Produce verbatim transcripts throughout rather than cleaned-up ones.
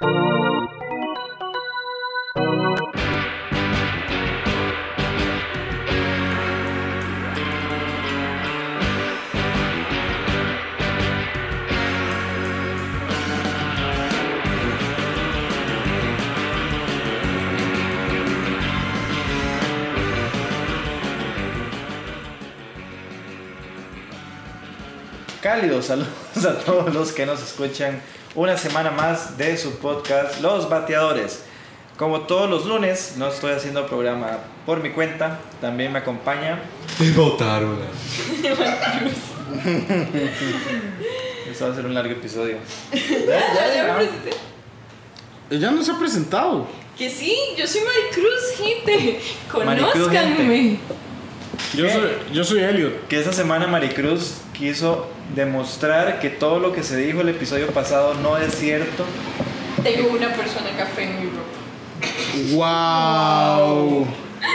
Cálidos saludos a todos los que nos escuchan una semana más de su podcast Los Bateadores. Como todos los lunes, no estoy haciendo programa por mi cuenta, también me acompaña. Y votaron. Eso va a ser un largo episodio. Ya, ya me presenté. Ella no se ha presentado. Que sí, yo soy Maricruz, gente. Maricruz, Conózcanme. Yo soy, yo soy Elliot. Que esta semana Maricruz quiso demostrar que todo lo que se dijo el episodio pasado no es cierto. Tengo una persona café en mi ropa. ¡Wow!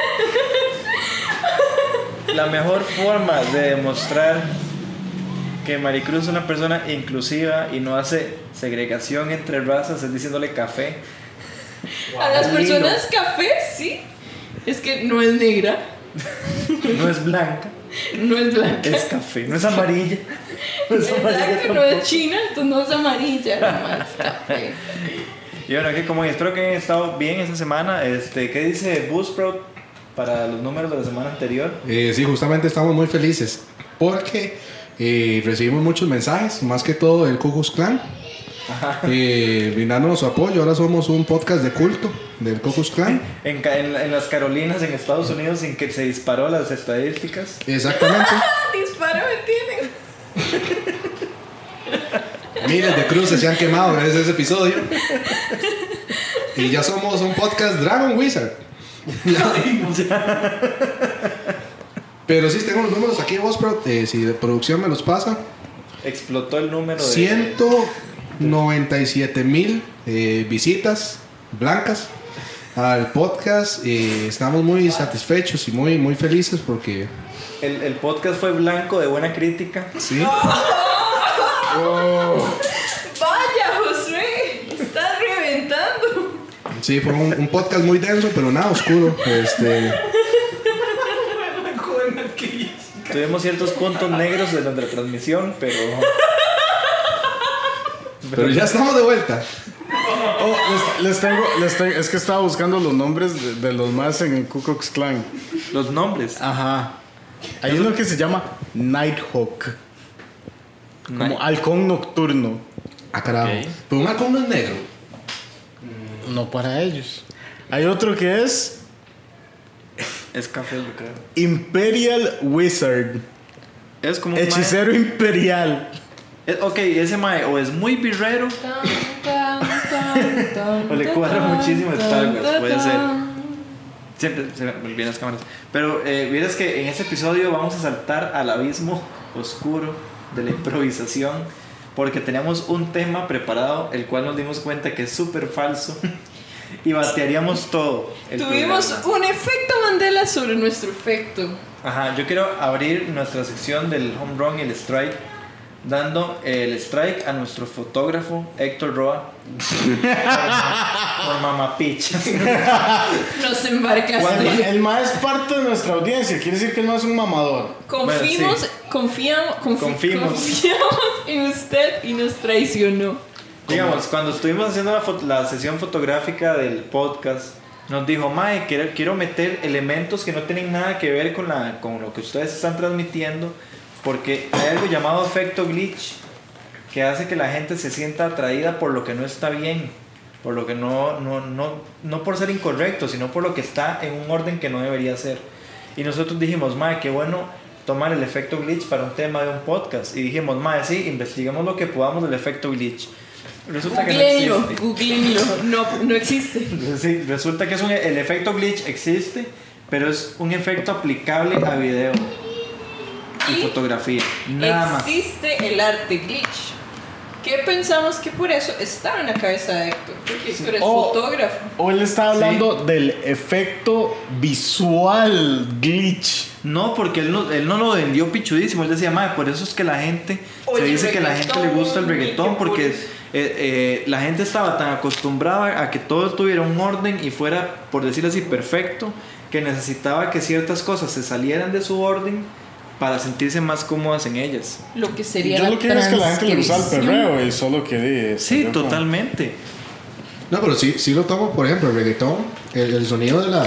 La mejor forma de demostrar que Maricruz es una persona inclusiva y no hace segregación entre razas es diciéndole café. Wow, a las lindo. personas café, sí. Es que no es negra. No es blanca. No es blanca. Es café, no es amarilla. No es amarilla Exacto, no es china, entonces no es amarilla, nomás café. Y bueno, que como espero que hayan estado bien esta semana. Este, ¿qué dice Buzzsprout para los números de la semana anterior? Eh, sí, justamente estamos muy felices porque eh, recibimos muchos mensajes, más que todo del Ku Klux Klan, eh, brindándonos su apoyo. Ahora somos un podcast de culto del Ku Klux Klan. En, en, en las Carolinas, en Estados Unidos, sin que se disparó las estadísticas. Exactamente. Disparo, ¿me entienden? Miles de cruces se han quemado gracias a ese episodio. Y ya somos un podcast Dragon Wizard. Pero sí, tengo los números aquí, Buzzsprout. Eh, si de producción me los pasa. Explotó el número de ciento noventa y siete mil eh, visitas blancas al podcast. Eh, estamos muy satisfechos y muy, muy felices porque el, el podcast fue blanco de buena crítica. sí. Oh. Vaya, Josué, estás reventando. Sí, fue un, un podcast muy denso, pero nada oscuro. Este. Tuvimos ciertos puntos negros de nuestra transmisión, pero. Pero ya estamos de vuelta. Oh, les, les tengo, les tengo, es que estaba buscando los nombres de, de los más en el Ku Klux Klan. Los nombres. Ajá. Hay uno que se llama Nighthawk, como Night. halcón nocturno. Ah, carajo. Ok. Pero un halcón no es negro. No para ellos. Hay otro que es Es café, yo creo. Imperial Wizard, Es como un hechicero imperial. mae- es- Ok, ese mae o es muy birrero o le cuadra muchísimo Star Wars, puede ser. Siempre se me olvidan las cámaras. Pero eh, vieras que en este episodio vamos a saltar al abismo oscuro de la improvisación, porque teníamos un tema preparado, el cual nos dimos cuenta que es súper falso y batearíamos todo el Tuvimos programa. un efecto Mandela sobre nuestro efecto. Ajá, yo quiero abrir nuestra sección del home run y el strike, dando el strike a nuestro fotógrafo Héctor Roa por, por mamapichas. Nos embarcaste. El, el ma es parte de nuestra audiencia, quiere decir que él no es un mamador. Confiamos, Bueno, sí. confiamos, confi- Confimos. confiamos en usted y nos traicionó. Digamos, cuando estuvimos haciendo la, fo- la sesión fotográfica del podcast, nos dijo, mae, quiero, quiero meter elementos que no tienen nada que ver con, la, con lo que ustedes están transmitiendo, porque hay algo llamado efecto glitch, que hace que la gente se sienta atraída por lo que no está bien, por lo que no, no, no, no por ser incorrecto, sino por lo que está en un orden que no debería ser. Y nosotros dijimos, mae, qué bueno tomar el efecto glitch para un tema de un podcast. Y dijimos, mae, sí, investigamos lo que podamos del efecto glitch. Resulta que no Googleenlo, existe. googleenlo, no, no existe. Sí, resulta que es un, el efecto glitch existe, pero es un efecto aplicable a video y, Y fotografía. Nada más. Existe el arte glitch. ¿Qué pensamos que por eso estaba en la cabeza de Héctor? Porque Héctor es O- fotógrafo. O él está hablando del efecto visual glitch. No, porque él no, él no lo vendió pichudísimo. Él decía, madre, por eso es que la gente Oye, se dice que a la gente le gusta el reggaetón, reggaetón, y que porque por- Eh, eh, la gente estaba tan acostumbrada a que todo tuviera un orden y fuera, por decirlo así, perfecto, que necesitaba que ciertas cosas se salieran de su orden para sentirse más cómodas en ellas. Lo que sería Yo la lo que quiero es que la gente le gusta el transgresión. perreo y solo que... Sí, totalmente. No, pero sí, sí lo tomo, por ejemplo, el reggaetón, el, el sonido de la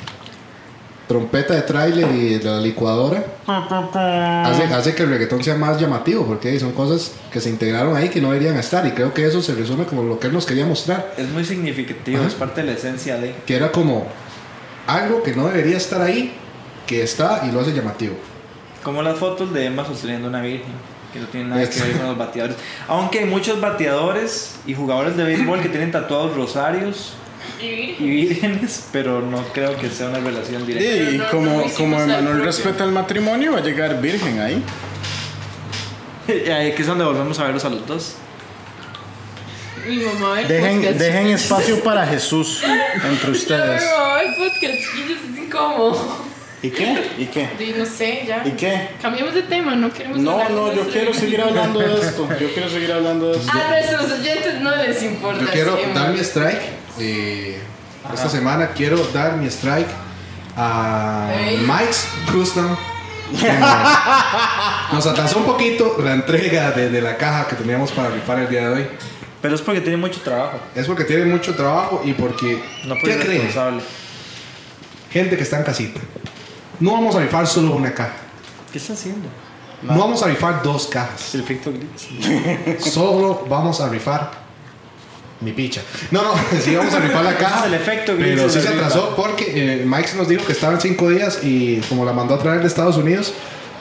trompeta de tráiler y de la licuadora hace, hace que el reggaetón sea más llamativo, porque son cosas que se integraron ahí que no deberían estar, y creo que eso se resume como lo que él nos quería mostrar, Es muy significativo, Ajá. es parte de la esencia de... que era como algo que no debería estar ahí, que está y lo hace llamativo. Como las fotos de Emma sosteniendo una virgen, que no tienen nada que Este. ver con los bateadores. Aunque hay muchos bateadores y jugadores de béisbol que tienen tatuados rosarios Y y vírgenes, pero no creo que sea una relación directa. Y No, no, como, no hicimos como al Emanuel propio. respeta el matrimonio, va a llegar virgen ahí. Ahí que es donde volvemos a verlos a los dos. mi mamá ve el Dejen, podcast. dejen espacio para Jesús entre Mi ustedes. mamá ve el podcast y yo es incómodo. ¿Y qué? ¿Y qué? Y no sé, ya. ¿Y qué? Cambiemos de tema, no queremos No, hablar de no, yo nuestro quiero hijo. seguir hablando de esto. Yo quiero seguir hablando de esto. A nuestros oyentes no les importa. Yo quiero sí, dar man. mi strike. eh, esta semana quiero dar mi strike a Ey. Mike's Custom. que Nos, nos atrasó un poquito la entrega de, de la caja que teníamos para rifar el día de hoy. Pero es porque tiene mucho trabajo. Es porque tiene mucho trabajo y porque, No ¿qué puede ser creen? responsable. Gente que está en casita. No vamos a rifar solo una caja. ¿Qué está haciendo? No vamos a rifar dos cajas. El efecto glitch. Solo vamos a rifar mi picha. No, no, sí vamos a rifar la caja. Ese es el efecto glitch Pero de sí la se rifa. atrasó porque eh, Mike nos dijo que estaba en cinco días y como la mandó a traer de Estados Unidos.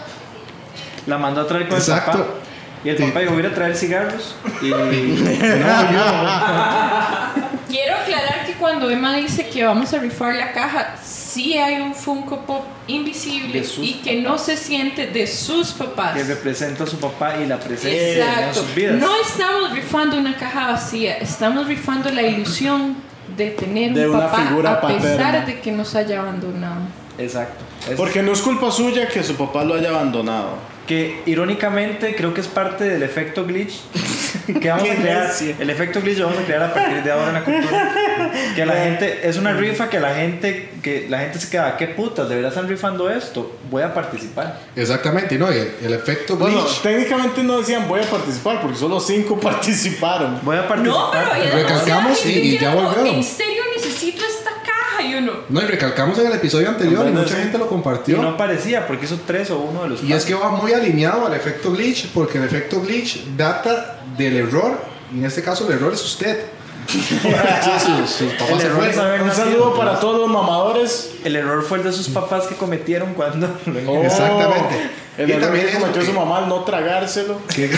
La mandó a traer con Exacto. el papá. Y el Sí. papá dijo, voy a ir a traer cigarros. Y No, yo. Quiero aclarar que cuando Emma dice que vamos a rifar la caja, sí hay un Funko Pop invisible De sus y que no se siente de sus papás. que representa a su papá y la presencia en Exacto. sus vidas. No estamos rifando una caja vacía, estamos rifando la ilusión de tener De un una papá figura a pesar paterna. de que nos haya abandonado. Exacto. Es Porque no es culpa suya que su papá lo haya abandonado. que irónicamente creo que es parte del efecto glitch que vamos a Qué crear. necio. El efecto glitch lo vamos a crear a partir de ahora en la cultura. Que la gente, es una rifa que la gente, que la gente se queda, ¿qué putas? ¿De verdad están rifando esto? Voy a participar. Exactamente, no, y el, el efecto Bueno, glitch. técnicamente no decían voy a participar porque solo cinco participaron. Voy a participar. No, pero hay Recalcamos demasiada y- gente y que ya como, volvieron. En serio necesito esta caja y uno. No, y recalcamos en el episodio anterior y Bueno, mucha sí. gente lo Y compartió. no parecía porque hizo tres o uno de los Y es que va muy alineado al efecto glitch, porque el efecto glitch data del error, y en este caso el error es usted. Sí, sus, sus papás El se error fueron. es haber Un nacido. saludo para todos los mamadores. El error fue el de sus papás que cometieron cuando lo Oh, Exactamente. El Y error también que eso cometió que- su mamá al no tragárselo. Que,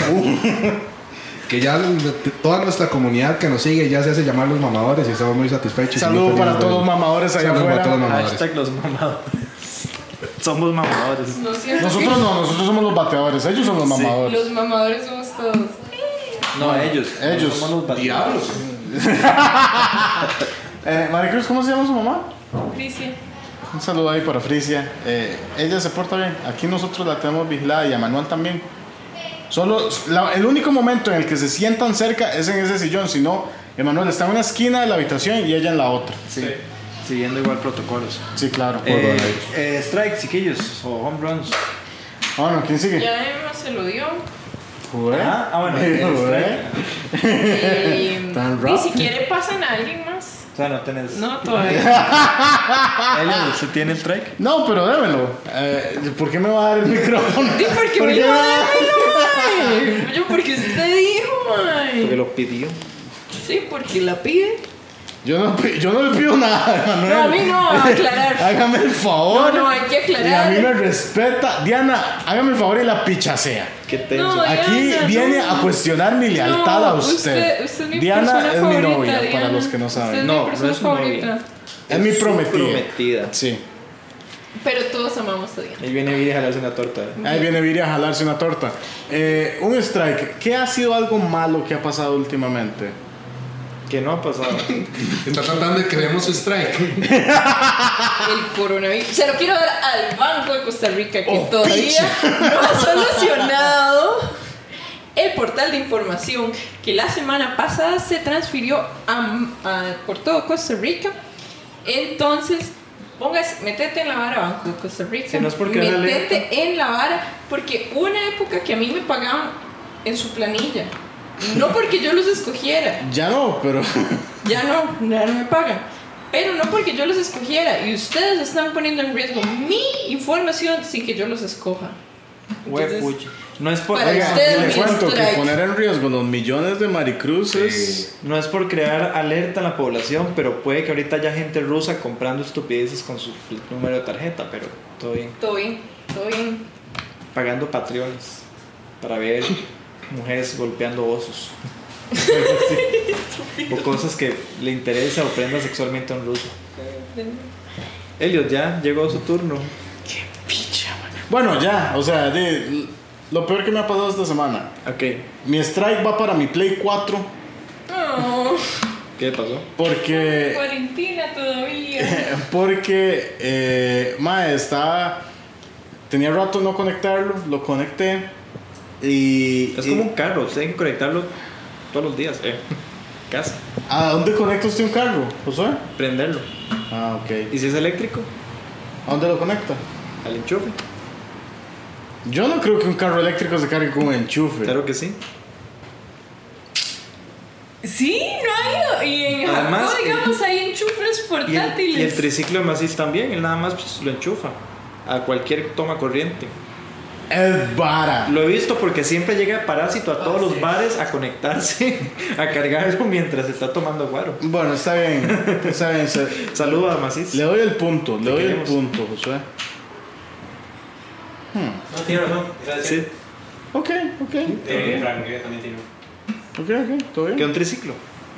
que ya de- toda nuestra comunidad que nos sigue ya se hace llamar los mamadores y estamos muy satisfechos. y muy Saludo felices para de todos eso. los mamadores allá Saludo para todos los afuera. mamadores. hashtag los mamadores. Somos mamadores. No siento Nosotros no, nosotros somos los bateadores, ellos son los que mamadores. los mamadores somos todos. No, ellos. Ellos. Somos los bateadores. Diablos. Eh, Maricruz, ¿cómo se llama su mamá? Cristian. Un saludo ahí para Frisia. Eh, ella se porta bien. Aquí nosotros la tenemos vigilada y a Manuel también. Solo la- el único momento en el que se sientan cerca es en ese sillón. Si no, Emanuel está en una esquina de la habitación y ella en la otra. Sí. Siguiendo igual protocolos. Sí, claro. Eh, eh, strike, chiquillos, o home runs. Bueno, ¿quién sigue? Ya Emma se lo dio. Joder. Ah, ah, bueno, el Joder. strike. Y, Tan y rápido. si quiere pasan a alguien más. O sea, no tenés. No, todavía. Elliot, ¿usted tiene el strike? No, pero démelo. Eh, ¿Por qué me va a dar el micrófono? ¿Y por qué ¿Por me qué lo me va va a a- dar, mae? Yo, porque usted dijo, Porque mae. lo pidió. Sí, porque la pide. Yo no, pi- yo no le pido nada, Manuel. No, a mí no, a aclarar. Hágame el favor. No, no, hay que aclarar. Y a mí me respeta. Diana, hágame el favor y la pichasea. Qué tenso. No, Aquí Diana, viene no. a cuestionar mi lealtad No, a usted. usted- usted es mi Diana persona es favorita, mi novia, Diana. para los que no Usted saben. es No, mi no persona es su novia. favorita. Es mi su prometida. prometida. Sí. Pero todos amamos a Diana. Ahí viene Viri a jalarse una torta. Ahí viene Viri a jalarse una torta. Eh, un strike. ¿Qué ha sido algo malo que ha pasado últimamente? Que no ha pasado. Está tratando de que demos su strike. El coronavirus. Se lo quiero dar al Banco de Costa Rica que Oh, todavía no ha solucionado el portal de información que la semana pasada se transfirió a, a- por todo Costa Rica. Entonces, pongas, metete en la vara, Banco de Costa Rica. Si no es porque era metete alerta. en la vara, porque hubo una época que a mí me pagaban en su planilla. No porque yo los escogiera. Ya no, pero. Ya no, ya no me pagan. Pero no porque yo los escogiera. Y ustedes están poniendo en riesgo mi información sin que yo los escoja. Entonces, Huepucha. No es por, para oiga, ustedes, le mi cuento que strike. poner en riesgo los millones de Maricruces. no es por crear alerta en la población, pero puede que ahorita haya gente rusa comprando estupideces con su número de tarjeta, pero todo bien. Todo bien, todo bien. Pagando patreons para ver mujeres golpeando osos. O cosas que le interesa o prenda sexualmente a un ruso. Elliot, ya llegó su turno. Bueno, ya, o sea, de- lo peor que me ha pasado esta semana. Ok, Mi strike va para mi Play cuatro Oh, ¿qué pasó? porque. cuarentena todavía. Porque, eh, mae, estaba. Tenía rato no conectarlo, lo conecté. Y. Es y- como un carro, usted tiene que conectarlo todos los días, eh. Casa, ¿A dónde conecta usted un carro, Josué? prenderlo. Ah, ok. ¿Y si es eléctrico? ¿A dónde lo conecta? Al enchufe. Yo no creo que un carro eléctrico se cargue con un enchufe. Claro que sí. Sí, no hay. Y en Además, Japón, digamos, hay enchufes Y el, portátiles. y el triciclo de Macis también, él nada más pues, lo enchufa a cualquier toma corriente. Es vara. Lo he visto porque siempre llega Parásito a todos los bares a conectarse, a cargarlo mientras está tomando guaro. Bueno, está bien. Está bien. se- Saludos a Macis. Le doy el punto, le Te doy el queremos. punto, Josué. No, tiene razón. Iba a Sí, decir. Ok, ok. Eh, Frank, eh, también tiene. Ok, ok, todo que bien. un triciclo.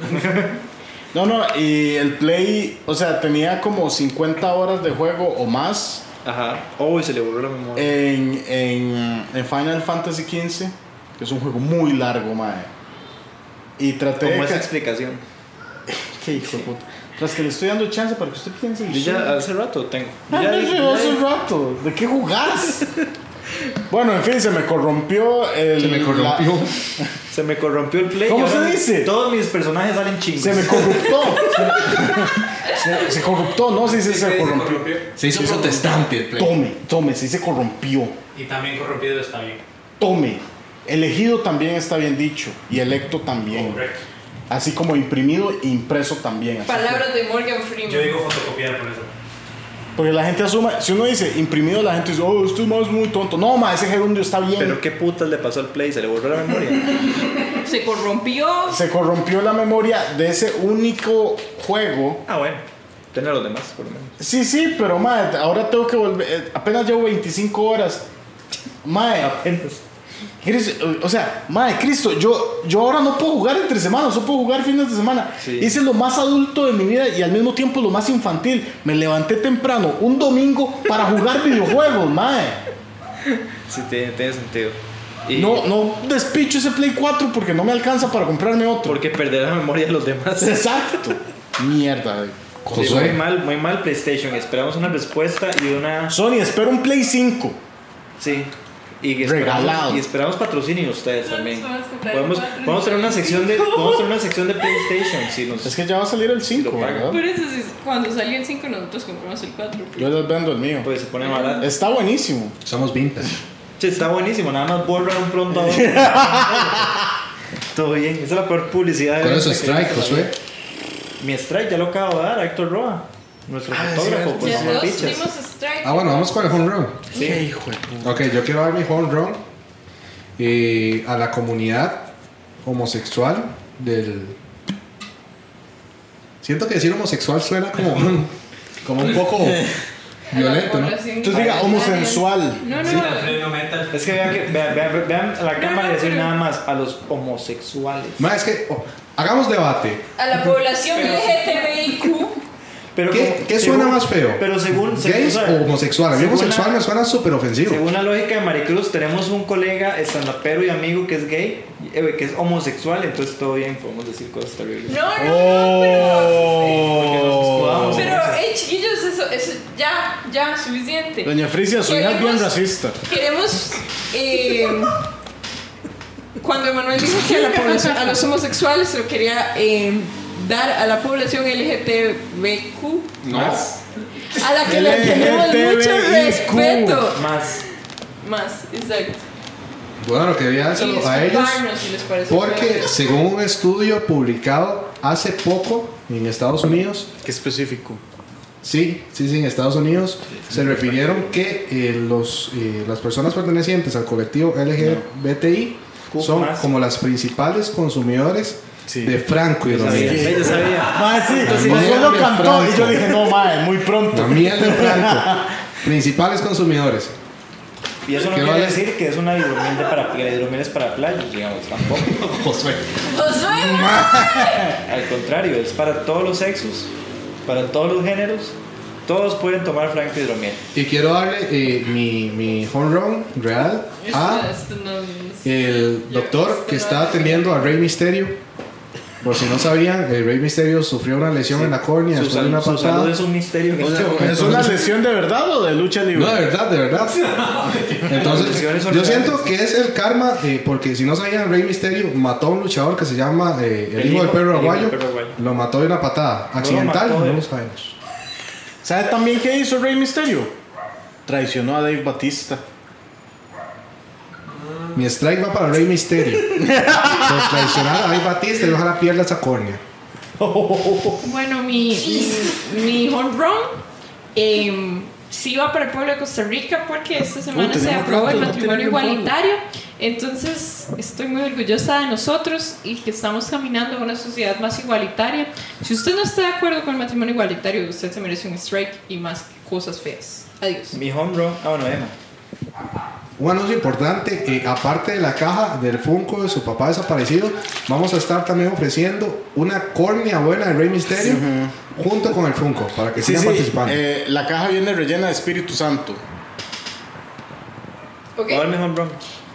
No, no, y el Play, o sea, tenía como cincuenta horas de juego o más Ajá. Oh, y se le volvió la memoria. en, en, en Final Fantasy quince, que es un juego muy largo, mae. Y traté Como de. esa ca- explicación. ¿Qué hijo de puta? Tras que le estoy dando chance para que usted piense. Yo ya hace rato tengo. Ah, Ya no, dije, yo ya hace dije. rato. ¿De qué jugás? Bueno, en fin, se me corrompió el. Se me corrompió. la- Se me corrompió el play. ¿Cómo y ahora se dice? Todos mis personajes salen chingos. Se me corruptó. se, se corruptó, no sé si se, Se corrompió. corrompió. Se hizo protestante el play. Tome, tome, sí se corrompió. Y también corrompido está bien. Tome. Elegido también está bien dicho. Y electo también. Correcto. Así como imprimido e impreso también. así Palabras de Morgan Freeman. Yo digo fotocopiar por eso. que- Porque la gente asuma, si uno dice imprimido, la gente dice, oh, esto es más muy tonto. No, ma, ese gerundio está bien. Pero qué putas le pasó al play, se le borró la memoria. Se corrompió. Se corrompió la memoria de ese único juego. Ah, bueno. Tener los demás, por lo menos. Sí, sí, pero ma, ahora tengo que volver. eh, Apenas llevo veinticinco horas. Mae, Apenas. Cristo, o sea, madre Cristo, yo, yo ahora no puedo jugar entre semanas, solo puedo jugar fines de semana. Sí. Hice lo más adulto de mi vida y al mismo tiempo lo más infantil. Me levanté temprano un domingo para jugar videojuegos, madre. Sí, tiene, tiene sentido. Y No, no despicho ese Play cuatro porque no me alcanza para comprarme otro. Porque perder la memoria de los demás. Exacto. Mierda. Sí, Josué. muy mal, muy mal PlayStation. Esperamos una respuesta y una. Sony, espero un Play cinco. Sí. Y esperamos, Regalado. y esperamos patrocinio de ustedes también. Nos vamos a comprar Podemos, cuatro. podemos tener una sección de, podemos tener una sección de PlayStation. Si nos, Es que ya va a salir el cinco, Lo pagan. ¿verdad? Por eso, sí, cuando salió el cinco, nosotros compramos el cuatro. Yo les vendo el mío. pues se pone barato. Está buenísimo. Somos vintage. Sí, está buenísimo. Nada más borra un pronto a otro. Todo bien. Esa es la peor publicidad. de ¿Cuál es su venta que he strike, visto en la Josué? vida. Mi strike ya lo acabo de dar a Héctor Roa. Nuestro Ah, fotógrafo. sí, Pues Ya no todos pichas. dimos strike. Ah, bueno, vamos con el home run. Sí. Qué hijo de puta. Ok, yo quiero dar mi home run eh, a la comunidad homosexual del... Siento que decir homosexual suena como, como un poco violento, ¿no? Entonces diga homosensual. No, no, Sí, no. Alfredo Mental. Es que vean, que, vean, vean, vean a la No, cámara no, y decir pero- nada más a los homosexuales. Ma, es que oh, hagamos debate. A la población L G T B I Q. Pero ¿Qué, como- qué según- suena más feo? Pero según, según ¿Gays o sea, o homosexual? A mí según homosexual la- me suena súper ofensivo. Según la lógica de Maricruz, tenemos un colega estandapero y amigo que es gay, eh, que es homosexual, entonces todo bien, podemos decir cosas terribles. No, no, no, Porque nos Oh. escudamos. pero. Pero, hey, chiquillos, eso, eso, ya, ya, suficiente. Doña Frisia, soy bien Queremos- racista. Queremos. Eh, cuando Emanuel dijo que a, la población, a los homosexuales se lo quería eh, dar a la población L G T B Q No. más, a la que le tenemos mucho respeto. Más. Más, exacto. Bueno, quería Y dárselo a ellos disculparnos si les parece porque feo. según un estudio publicado hace poco en Estados Unidos, Qué específico. sí, sí, sí, en Estados Unidos se refirieron que eh, los, eh, las personas pertenecientes al colectivo L G B T I son Más. como las principales consumidores Sí. de Franco y Yo sabía, Romero. yo sabía. Mae, sí, Entonces, pues miel solo de cantó Franco. y yo dije, no, mae, muy pronto. La miel de Franco. Principales consumidores. Y eso no ¿Qué quiere vale? decir que es una hidromiel de para que la hidromiel es para playas, digamos, tampoco. Josué. ¡Josué! Al contrario, es para todos los sexos, para todos los géneros. Todos pueden tomar Franco hidromiel. Y quiero darle eh, mi, mi home run real a Esto no es- el doctor que está atendiendo a Rey Misterio. Por si no sabían, el Rey Misterio sufrió una lesión en la córnea Su, después de sal- una su salud patada. es un misterio en este ¿Es momento. una lesión de verdad o de lucha libre? No, de verdad, de verdad. Entonces, lesiones son yo reales. siento que es el karma, eh, porque si no sabían, Rey Misterio mató a un luchador que se llama eh, el, El hijo del hijo- perro el hijo aguayo. del perro aguayo. Lo mató de una patada. Accidental, mató no de- lo sabemos. ¿Sabe también qué hizo Rey Misterio? Traicionó a Dave Batista. Mi strike va para Rey Misterio. Por traicionar a Dave Batista y ojalá pierda esa córnea. Bueno, mi, mi, mi home run eh, sí va para el pueblo de Costa Rica porque esta semana se tenemos aprobó el rato de no matrimonio tener un pueblo. igualitario. Entonces estoy muy orgullosa de nosotros y que estamos caminando a una sociedad más igualitaria. Si usted no está de acuerdo con el matrimonio igualitario, usted se merece un strike y más cosas feas. Adiós. Mi home run. Ah, bueno, Emma. Un anuncio importante, eh, aparte de la caja del Funko de su papá desaparecido, vamos a estar también ofreciendo una córnea buena de Rey Misterio junto con el Funko para que Sí, sigan sí, participando. eh, la caja viene rellena de Espíritu Santo. Ok. ¿Cuál es mi home run?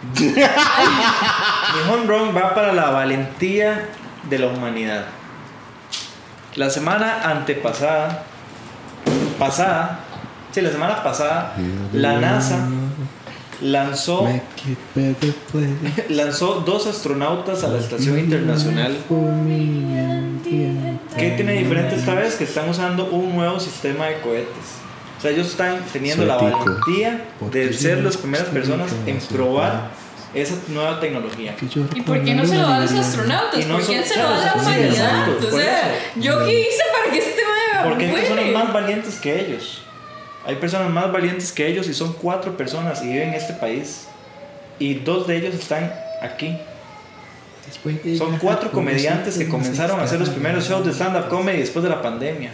Mi home run va para la valentía de la humanidad. La semana antepasada, pasada, sí, la semana pasada, la NASA lanzó, Make it better, play lanzó dos astronautas a la Estación Internacional. for me and the end. ¿Qué tiene diferente esta vez? Que están usando un nuevo sistema de cohetes. O sea, ellos están teniendo la Suertico. valentía de Porque ser yo las primeras personas en explico probar esa nueva tecnología. Que yo ¿Y por qué no se lo da a los astronautas? Y no ¿Por son- quién se lo da a la claro, sí, humanidad? exacto, O por sea, eso. ¿yo qué hice para que este me Porque hay personas muere? más valientes que ellos. Hay personas más valientes que ellos y son cuatro personas y viven en este país. Y dos de ellos están aquí. Son cuatro comediantes que comenzaron a hacer los primeros shows de stand-up comedy después de la pandemia.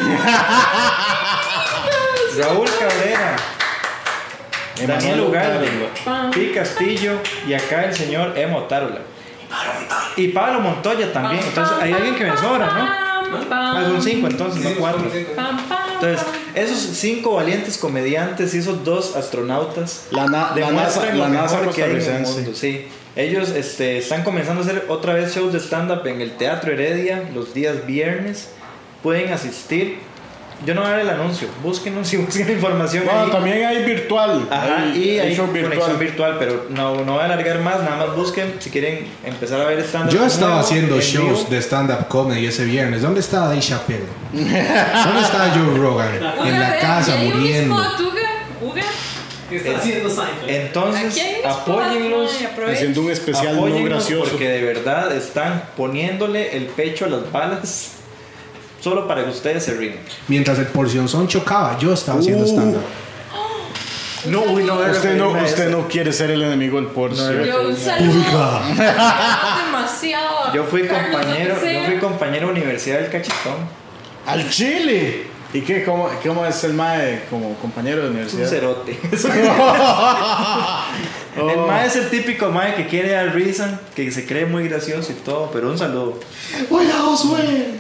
Raúl Cabrera, Daniel Ugalde, Pi Castillo y acá el señor Emo Tarola. Y Pablo Montoya también. Entonces hay alguien que me sobra, ¿no? Ah, son cinco entonces, no cuatro. Entonces, esos cinco valientes comediantes y esos dos astronautas La, na- la NASA, demuestran lo la NASA mejor que hay en el costarricense. mundo, sí. Ellos este, están comenzando a hacer otra vez shows de stand-up en el Teatro Heredia los días viernes. Pueden asistir. Yo no voy a dar el anuncio. Búsquenos y busquen la información. Bueno, ahí. también hay virtual. Ajá, y hay show conexión virtual, pero no, no voy a alargar más. Nada más busquen si quieren empezar a ver stand-up. Yo estaba nuevo, haciendo en shows vivo. de stand-up comedy ese viernes. ¿Dónde estaba Dave Chappelle? ¿Dónde estaba Joe Rogan? En la casa, muriendo. Uga, ¿Qué está haciendo Seinfeld? Entonces, aquí hay un spot, apóyenlos. mae, aprovechen. Haciendo un especial no Apóyennos gracioso. porque de verdad están poniéndole el pecho a las balas solo para que ustedes se ríen. Mientras el porcionzón chocaba, yo estaba haciendo Uh. stand-up. No, uy, no, Usted no, usted no quiere ser el enemigo del Porsche. Yo un saludo demasiado. Yo fui Carlos, compañero, lo que sea. yo fui compañero de universidad del Cachetón. ¡Al Chile! ¿Y qué? ¿Cómo, cómo es el mae como compañero de Es un universidad? cerote. El mae es el típico mae que quiere dar risa, que se cree muy gracioso y todo, pero un saludo. ¡Hola, Josué!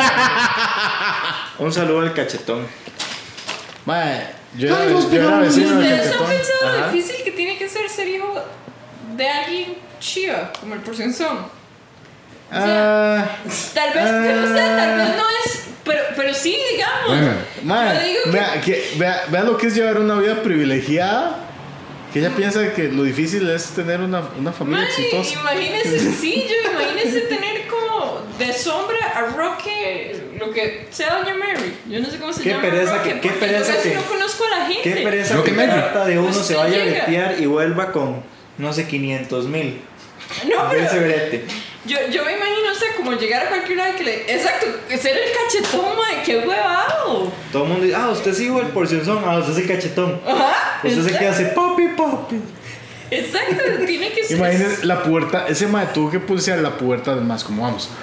Un saludo al Cachetón. Mae, yo Ay, era, vos, yo era pero vecino del ¿Ustedes han Cachetón. pensado lo Ajá. difícil que tiene que ser ser hijo de alguien chiva, como el porcionzón? Ah, Tal vez, yo no sé, tal vez no es, pero, pero sí, digamos. Bueno, Yo mae, digo que- vea, que, vea, vea lo que es llevar una vida privilegiada Que ella piensa que lo difícil es tener una, una familia Mae, exitosa. imagínese, sí, yo imagínese tener como de sombra a Roque, lo que sea Doña Mary. Yo no sé cómo se Qué llama. pereza Roque, que- qué porque pereza casi que- no conozco a la gente. Qué pereza Creo que que me- trata de uno Usted se vaya llega. a bretear y vuelva con, no sé, quinientos mil. No, pero Ese brete. yo, yo me imagino, o sea, como llegar a cualquier lado que le. Exacto, ser el cachetón, mae, qué huevado. Todo el mundo dice, ah, usted es hijo del porcionzón, ah, usted es el cachetón. Ajá. Usted se queda así, papi, papi. Exacto, tiene que ser. Imagínense la puerta, ese mae tuvo que pulsear la puerta del más, como vamos.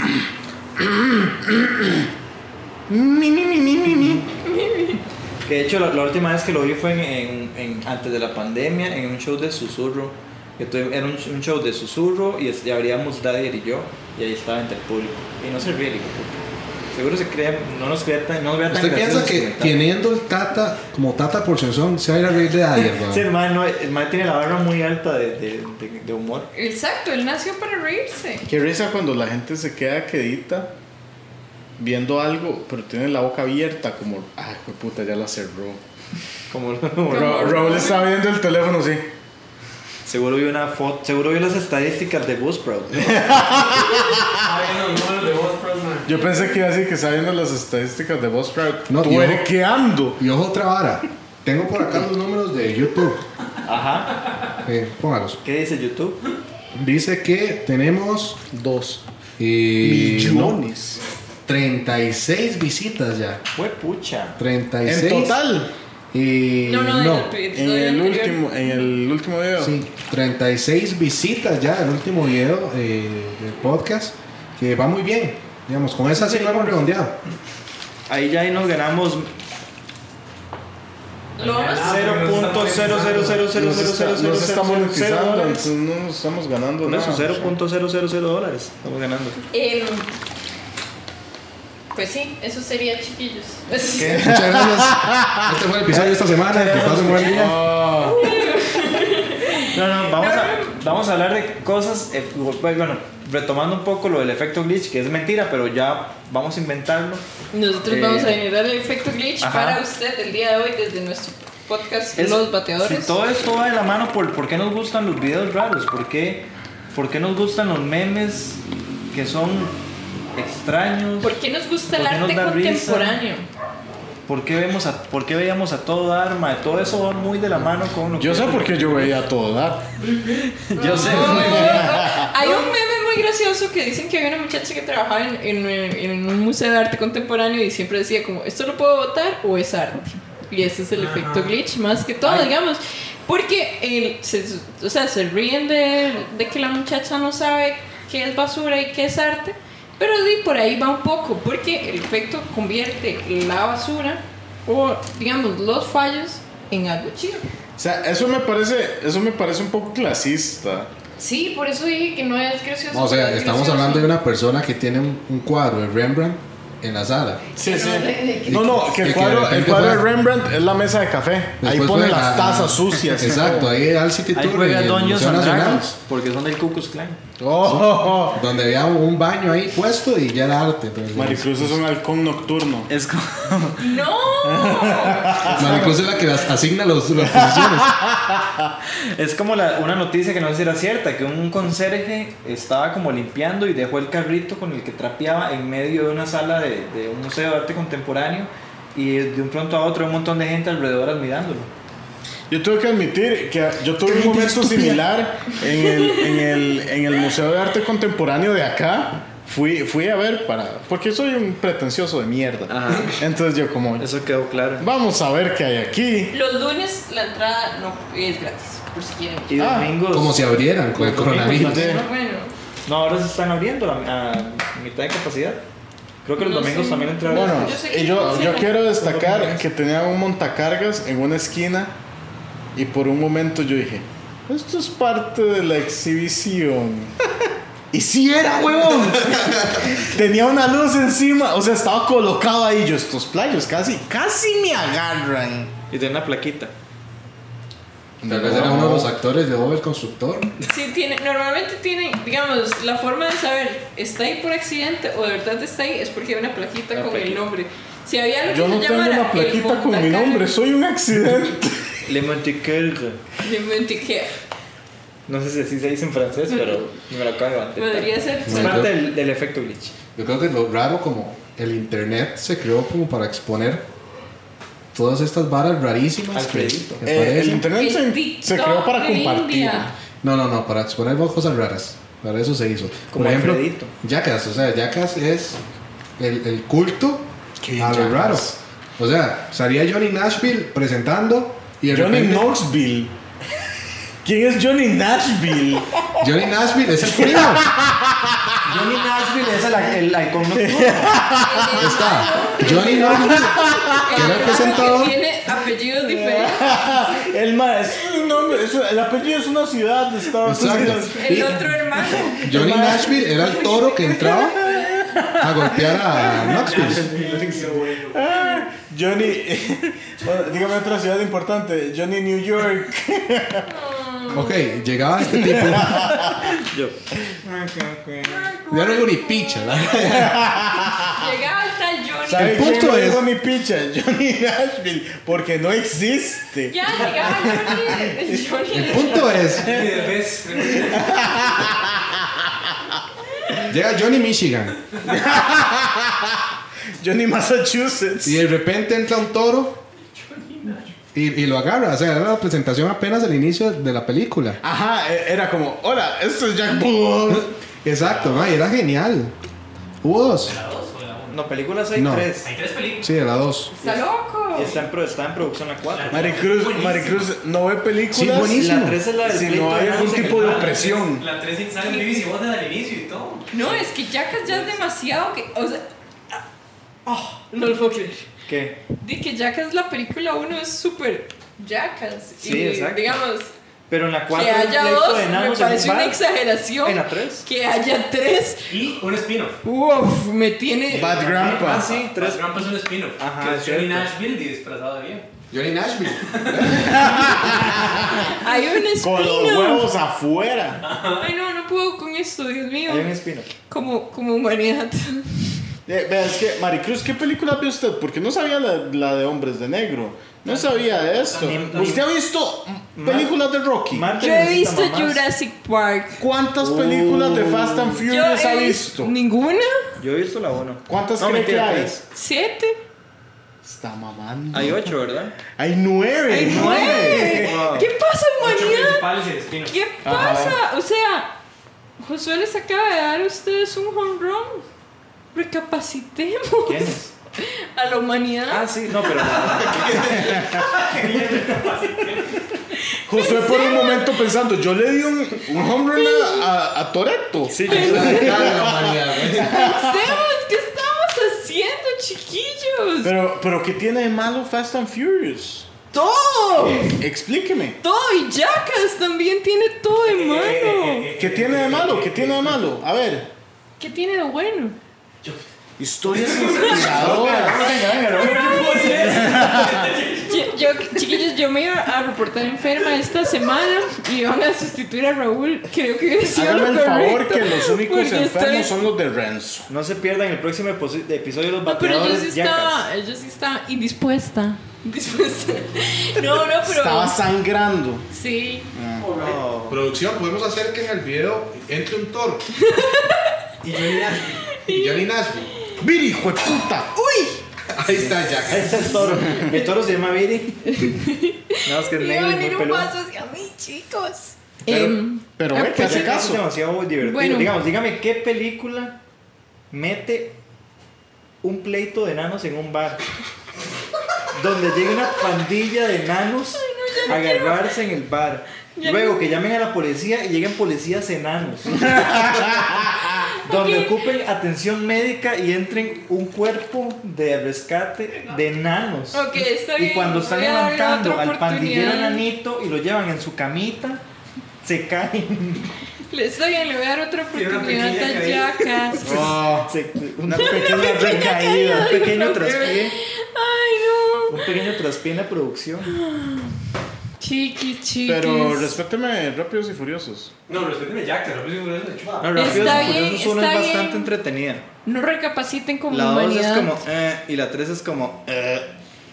Mi, mi, mi, mi, mi, mi. Que de hecho la, la última vez que lo vi fue en, en- en- antes de la pandemia en un show de susurro. Que tuve- era un, un show de susurro y, es- y abríamos Dadier y yo y ahí estaba entre el público. Y no se ríe, hijo de puta. Seguro se cree, no nos crea tan, no nos vea tan ¿Usted piensa graciosos que comentarios. teniendo el Tata como Tata por Sensón se va a ir a reír de Dyer, weón? Sí, el man, no, el man tiene la barra muy alta de, de, de, de humor. Exacto, él nació para reírse. Qué risa cuando la gente se queda quedita viendo algo, pero tiene la boca abierta, como, ay, fue puta, ya la cerró. Como, como Ra- Raúl está viendo el teléfono, sí. seguro vi una foto, seguro vi las estadísticas de Buzzsprout. Ah, no, números de voz, pero, man. Yo pensé que iba a decir que está viendo las estadísticas de Buzzsprout. No, tuerqueando. Y ojo otra vara. Tengo por acá los números de YouTube. Ajá. Eh, póngalos. ¿Qué dice YouTube? Dice que tenemos Dos eh, millones. no, treinta y seis visitas ya. Fue pucha. treinta y seis. En total. Y No, no, no. en el, En el anterior. último, en el último video. Sí, treinta y seis visitas ya el último video eh, del podcast. Que va muy bien. Digamos, con esa sí lo hemos redondeado. Ahí ya ahí nos ganamos Lo vamos Ah, cero pero nos punto está cero cero cero cero Nos cero está, cero cero nos está cero monetizando, dólares. entonces no nos estamos ganando Por nada. eso, cero punto cero cero cero dólares estamos ganando. Em, pues sí, eso sería, chiquillos. Muchas gracias. Este fue el episodio de esta semana. Que pasen buen día. Ah, No, no, vamos a, vamos a hablar de cosas, eh, bueno, retomando un poco lo del efecto glitch, que es mentira, pero ya vamos a inventarlo. Nosotros Eh, vamos a generar el efecto glitch ajá. para usted el día de hoy desde nuestro podcast Es- Los Bateadores. Si todo esto va de la mano, ¿por, por qué nos gustan los videos raros? ¿Por qué, por qué nos gustan los memes que son extraños? ¿Por qué nos gusta el ¿Por qué nos arte da risa? contemporáneo? ¿Por qué, vemos a, ¿Por qué veíamos a todo Dharma? Todo eso va muy de la mano con lo que... yo sé por qué yo veía todo dar. Yo sé. Hay un meme muy gracioso que dicen que había una muchacha que trabajaba en, en- en un museo de arte contemporáneo y siempre decía como, ¿esto lo puedo votar o es arte? Y ese es el Ajá. efecto glitch más que todo, Ay. digamos. Porque, el- se, o sea, se ríen de, de que la muchacha no sabe qué es basura y qué es arte. Pero di, por ahí va un poco, porque el efecto convierte la basura o, digamos, los fallos en algo chido. O sea, eso me parece, eso me parece un poco clasista. Sí, por eso dije que no es gracioso. O sea, es estamos gracioso. hablando de una persona que tiene un, un cuadro de Rembrandt en la sala. Sí, sí. No, no, que Y el que cuadro, de el repente cuadro de fue- Rembrandt es la mesa de café. Ahí Después pone fue las a- tazas sucias. Exacto, ahí al City Ahí Tour en juega el Dungeons Museo and Nacional, Dragons, porque son del Ku Klux Klan. Oh, donde había un baño ahí puesto y ya era arte. Entonces, Maricruz es un halcón nocturno. Es como... ¡No! Maricruz es la que las asigna los, las posiciones. Es como la- una noticia que no sé si era cierta, que un conserje estaba como limpiando y dejó el carrito con el que trapeaba en medio de una sala de, de un museo de arte contemporáneo y de un pronto a otro un montón de gente alrededor admirándolo. Yo tengo que admitir que yo tuve un momento similar en el, en, el, en el Museo de Arte Contemporáneo de acá. Fui, fui a ver para... Porque soy un pretencioso de mierda. Ajá. Entonces yo como... Eso quedó claro. Vamos a ver qué hay aquí. Los lunes la entrada no es gratis, por si quieren. Y Ah, domingos... Como si abrieran con el Los domingos coronavirus. también. No, bueno. No, ahora se están abriendo a, a mitad de capacidad. Creo que los No domingos sé. también entraron. Bueno, Yo sé que y yo, no, yo sí. quiero destacar que tenía un montacargas en una esquina y por un momento yo dije, esto es parte de la exhibición. Y sí era, huevón. Tenía una luz encima, o sea, estaba colocado ahí. Yo, estos playos casi, casi me agarran. Y tiene una plaquita. Tal vez era uno de los actores de Bob el Constructor. Sí, tiene, normalmente tiene, digamos, la forma de saber, ¿está ahí por accidente o de verdad está ahí? Es porque hay una plaquita La con el plaquita. nombre. Si había lo que Yo se no tengo llamara una el plaquita con mi montacargas- nombre, soy un accidente. Le Montiqueur. Le Montiqueur. No sé si así se dice en francés, pero me lo acabo de levantar. Podría ser. Es parte del, del efecto glitch. Yo creo que lo raro como el internet se creó como para exponer todas estas varas rarísimas que, Alfredito. que Eh, el aparecen. internet El se, TikTok se creó para de compartir. India. No, no, no, para exponer cosas raras. Para eso se hizo. Como Por ejemplo, Alfredito. Jackass, o sea, Jackass es el, el culto ¿Qué a lo Jackass? raro. O sea, salía Johnny Nashville presentando y de Johnny repente Knoxville. ¿Quién es Johnny Nashville? Johnny Nashville es el primo. Johnny Nashville es el, el halcón nocturno. Está Johnny Nashville, que era el presentador. Que tiene apellidos diferentes. El ma es un nombre, es- el apellido es una ciudad de Estados Exacto. Unidos. El otro hermano. Johnny Nashville era el toro que entraba a golpear a Knoxville. Ah, Johnny, bueno, dígame otra ciudad importante. Johnny New York. Ok, llegaba este tipo. Yo. Ya no digo ni picha, ¿verdad? Llegaba el tal Johnny. ¿Sabe El quién punto le es- dijo mi picha? Johnny Nashville, porque no existe. Ya llegaba Johnny. El El Johnny. punto es, Y de vez. llega Johnny Michigan Johnny Massachusetts. y de repente entra un toro y, y lo agarra. O sea, era la presentación apenas al inicio de la película. Ajá, e- era como, hola, esto es Jack Bull. Exacto, ¿no? Y era genial. Hubo dos. ¿La dos o la uno? No, películas hay No. tres. Hay tres películas. Sí, era dos. Está loco. Y está en, pro- está en producción la cuatro. Maricruz, Buenísimo. Maricruz no ve películas. Sí, buenísimo. La tres es la del Si pleito no de hay Nanos algún en tipo el de mar. presión. La tres sale en B B C Voces al inicio y todo. No, es que Jackass ya es demasiado que. O sea. Oh, no lo puedo creer. ¿Qué? De que Jackass la película uno es súper Jackass. Sí, y exacto. digamos, Pero en la cuatro que es un haya pleito dos de me enanos en parece un una bar. exageración. En la tres. Que haya tres. Y un spin-off. Uf, me tiene. Bad Grandpa. Ah, sí, tres. Tres Grandpa es un spin-off. Ajá, Que es es Johnny cierto. Nashville disfrazado de bien. Johnny Nashville. Hay un Con los spin-off. huevos afuera. Ay, no, no puedo con esto, Dios mío. Hay un spin-off. Como, como humanidad. Eh, vea, es que, Maricruz, ¿qué película vio usted? Porque no sabía la, la de Hombres de Negro. No sabía de esto. Ni- ni- ¿Usted ha visto películas de Rocky? Marta Yo he necesita visto mamás. Jurassic Park. ¿Cuántas películas de Fast and Yo Furious ha he visto? ¿Ninguna? Yo he visto la uno. ¿Cuántas No, cree que mentira, hay? tres. ¿Siete? Está mamando. Hay ocho, ¿verdad? Hay nueve. ¡Ay, nueve! Wow. ¿Qué pasa, Ocho humanidad? principales y el spin-off. ¿Qué pasa? O sea, Josué les acaba de dar a ustedes un home run. Recapacitemos. ¿Quiénes? A la humanidad. Ah, sí, no, pero. Josué por un momento pensando, yo le di un, un home run a, a, a Toretto. Sí, yo Pensemos, ¿qué estamos haciendo, chiquillos? Pero, pero ¿qué tiene de malo Fast and Furious? Todo. Explíqueme. Todo. Y Jackass también tiene todo de malo. ¿Qué tiene de malo? ¿Qué tiene de malo? A ver. ¿Qué tiene de bueno? Historias inspiradoras. Yo, yo- chiquillos, yo me iba a reportar enferma esta semana y iban a sustituir a Raúl. Creo que hubiera sido Hágame lo el favor correcto, que los únicos porque enfermos estoy- son los de Renzo. No se pierdan el próximo eposi- episodio de los No, pero yo bateadores sí Jackass. estaba, yo sí estaba indispuesta. Indispuesta. No, no, pero. Estaba sangrando. Sí. No. Producción, podemos hacer que en el video entre un toro Y Johnny Nashville. y Johnny Nashville. ¡Viri, hijo de puta! ¡Uy! Ahí está Jack. Ahí está el toro. El toro se llama Viri. No, es que es Iba negro a y muy venir un peludo. paso hacia mí, chicos. Pero- Em, pero ah, ve que pues, hace Es caso. demasiado divertido. Bueno. Digamos, dígame qué película mete un pleito de enanos en un bar. Donde llega una pandilla de enanos a agarrarse en el bar. Ya Luego no. que llamen a la policía y lleguen policías enanos. Donde ocupen atención médica y entren un cuerpo de rescate de enanos. Ok, está bien. Y cuando están voy a darle levantando otra al pandillero oportunidad. enanito y lo llevan en su camita, se caen. Le está bien, le voy a dar otra Tiene una oportunidad pequeña a caída. Jackass. Se- Una pequeña recaída. un pequeño traspié. Ay, no. Un pequeño traspié en la producción. Chiquis, chiquis. Pero respéteme Rápidos y Furiosos. No, respéteme Jack, Rápido y Furioso de hecho. No, Rápidos Está y Furiosos bien, uno está es bien. bastante entretenida. No recapaciten como La dos es humanidad. como eh, y la tres es como eh.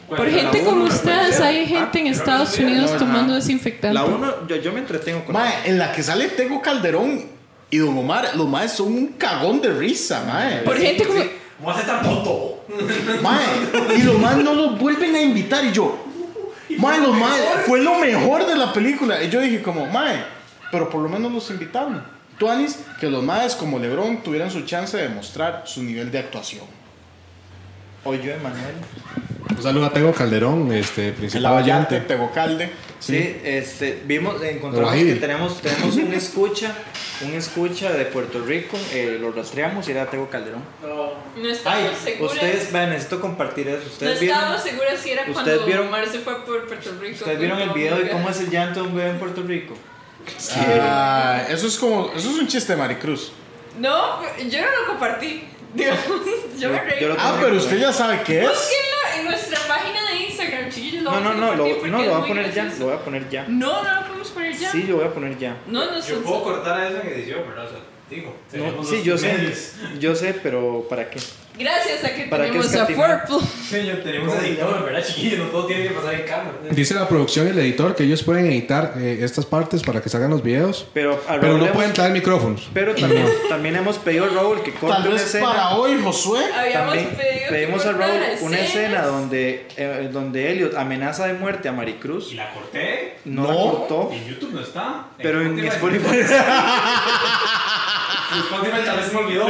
Por gente como ustedes, hay gente en Estados Unidos Ajá. tomando desinfectante. La uno, yo, yo me entretengo con Mae, en la que sale Tego Calderón y Don Omar, los maes son un cagón de risa, mae. Por gente como. ¿Cómo hace tan tonto? Mae, y los maes no los vuelven a invitar y yo, mae, los maes, fue lo mejor de la película. Y yo dije como, mae, pero por lo menos los invitaron. Tuanis, que los maes como Lebron tuvieran su chance de mostrar su nivel de actuación. Hoy yo, Emanuel. Un saludo a Tego Calderón, este, El principal Avallante, oyente. Tego Calde. Sí, este, vimos, encontramos Guajiri. que tenemos, tenemos un escucha, un escucha de Puerto Rico, eh, lo rastreamos y era Tego Calderón. No. No estábamos Ay, seguras. ustedes, vean, necesito compartir eso. No Ustedes vieron, estábamos seguras si era ¿ustedes cuando vieron- Omar se fue por Puerto Rico. ustedes vieron el video de cómo es el llanto de un bebé en Puerto Rico. Ah, eso es como, eso es un chiste de Maricruz. No, yo no lo compartí. Digamos, yo me reí. Yo lo- Ah, pero usted ya sabe qué es. Búsquenlo en nuestra página de Instagram, chiquillos. lo No, no, vamos a no, lo, compartir porque no, lo es voy a muy poner ya, gracioso. lo voy a poner ya. No, no lo podemos poner ya. Sí, lo voy a poner ya. No, no, Yo son- puedo cortar eso en edición, ¿verdad? O sea, digo. No, tenemos sí, los yo sé, medios. yo sé, pero ¿para qué? Gracias a que ¿Para qué tenemos a escatimar? Purple. Señor, tenemos ¿Cómo se editor, llama? ¿verdad, chiquillos? No todo tiene que pasar en cámara. Dice la producción y el editor que ellos pueden editar eh, estas partes para que salgan los videos, Pero, a pero Raúl no le pueden hemos- traer micrófonos. Pero también, también hemos pedido a Raúl que corte Tal una vez escena. para hoy, Josué. Habíamos También pedido que pedimos a cortara Raúl una escenas. escena donde, eh, donde Elliot amenaza de muerte a Maricruz. Y la corté. No, No. la cortó, Y en YouTube no está. pero en Spotify. En Spotify tal vez se me olvidó.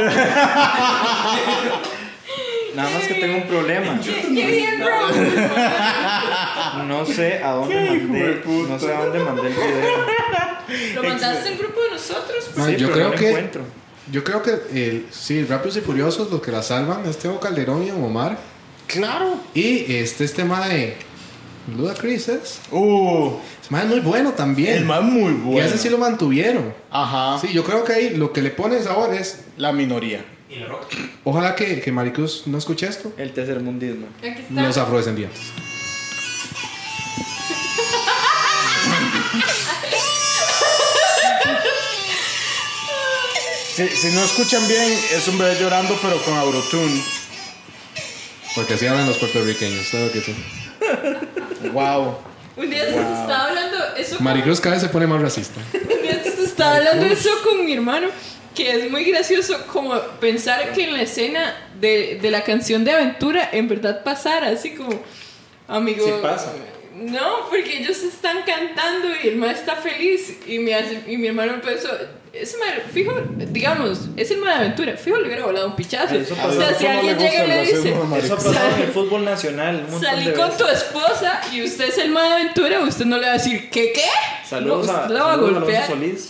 Nada más que tengo un problema. Qué qué bien, Raúl. No sé a dónde mandé. No sé a dónde mandé el video. Lo mandaste al grupo de nosotros. Ah, Sí, yo pero creo no lo que encuentro. yo creo que el, sí, Rápidos y Furiosos los que la salvan es Tego Calderón y Don Omar Claro. y este este tema de Ludacris es, Uh, ese mae es muy bueno también. el más muy Y bueno. ese sí lo mantuvieron. Ajá. Sí, yo creo que ahí lo que le pone sabor es, La minoría. Y la roca. ojalá que, que Maricruz no escuche esto, El tercermundismo. Aquí está. los afrodescendientes. Si, si no escuchan bien, es un bebé llorando, pero con Abrotune. Porque así hablan los puertorriqueños, claro que sí. Wow. Un día se estaba hablando eso con, Maricruz cada vez se pone más racista. un día se estaba hablando eso con mi hermano, que es muy gracioso como pensar que en la escena de, de la canción de Aventura en verdad pasara, así como, amigo. Sí pasa. No, porque ellos están cantando y el maestro está feliz y mi, y mi hermano pensó, ese mae, fijo, digamos, es el mae de Aventura, fijo le hubiera volado un pichazo. Ay, eso O pasó. sea, si alguien llega y le dice, Eso ha pasado en el fútbol nacional. Un montón salí de con veces. tu esposa y usted es el mae de Aventura, usted no le va a decir, ¿qué qué? Saludos no, a, usted la va a saludos a golpear. Alonso Solís.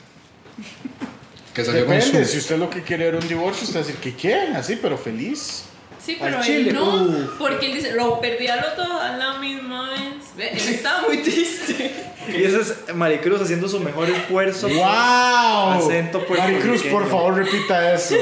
Que salió con Depende, su... si usted lo que quiere era un divorcio, usted va a decir que qué, así, pero feliz. Sí, Al pero chile, él no, uf. porque él dice, lo perdí a los dos a la misma vez. Ve, él estaba muy triste. Y ese es Maricruz haciendo su mejor esfuerzo. ¡Wow! Acento puertorriqueño. Maricruz, por favor, repita eso.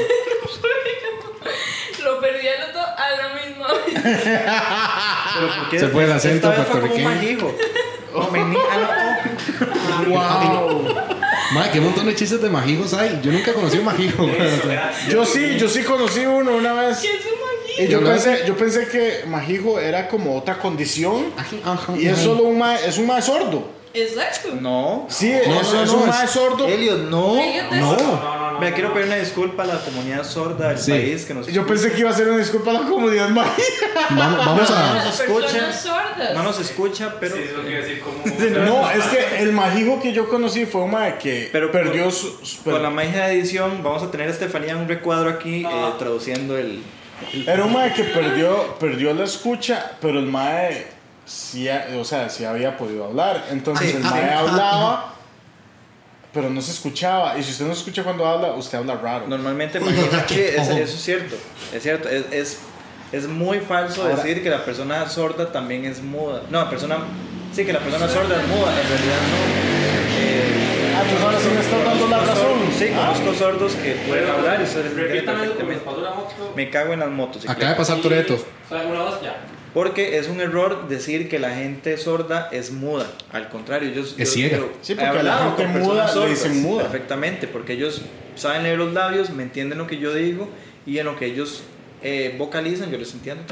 Lo perdí a los dos a la misma vez. Pero ¿por qué? Se fue el acento Esta vez fue como puertorriqueño. Majijo. O mení- ah, ¡Wow! Madre, qué montón de chistes de majijos hay. Yo nunca conocí un majijo. Eso, ¿verdad? Yo sí, yo sí conocí uno una vez. ¿Qué es un Y yo Yo lo pensé, yo pensé que majijo era como otra condición. Y es solo un mae, es un mae sordo. Exacto. no. Sí, No, es, no, es no, un es- mae sordo. Elliot, no. Elliot es- No. No, no, no. Me quiero pedir una disculpa a la comunidad sorda del Sí. país que nos Yo pensé que iba a ser una disculpa a la comunidad mágica. Vamos, vamos No, a... no, Las escucha. personas sordas. no nos escucha, pero Sí, eso quiere decir como. No, es que el majijo que yo conocí fue un mae que Pero perdió con- su. su- con la magia de edición vamos a tener a Estefanía en un recuadro aquí eh, traduciendo el, el- Era un mae que perdió, perdió la escucha, pero el mae sí, ha- o sea, sí había podido hablar. Entonces Sí, el sí. mae Ah, hablaba, pero no se escuchaba. Y si usted no escucha cuando habla, usted habla raro. Normalmente imagina que es- eso es cierto, es cierto, es, es, es muy falso Ahora- decir que la persona sorda también es muda. No, la persona, sí, que la persona sorda es muda, en realidad no. Eh, Ah, pues ahora sí me está dando la razón. sí, Ah. conozco sordos que pueden hablar y ustedes entienden Repítame eso, perfectamente. pasó la moto. Me cago en las motos. Acaba de pasar Toreto. O sea, una, dos, ya. Porque es un error decir que la gente sorda es muda. Al contrario, ellos. Es yo- ciega. yo Sí, he porque a la hablado gente con muda personas le dicen sordas, muda. Perfectamente, porque ellos saben leer los labios, me entienden lo que yo digo y en lo que ellos eh, vocalizan, yo les entiendo también.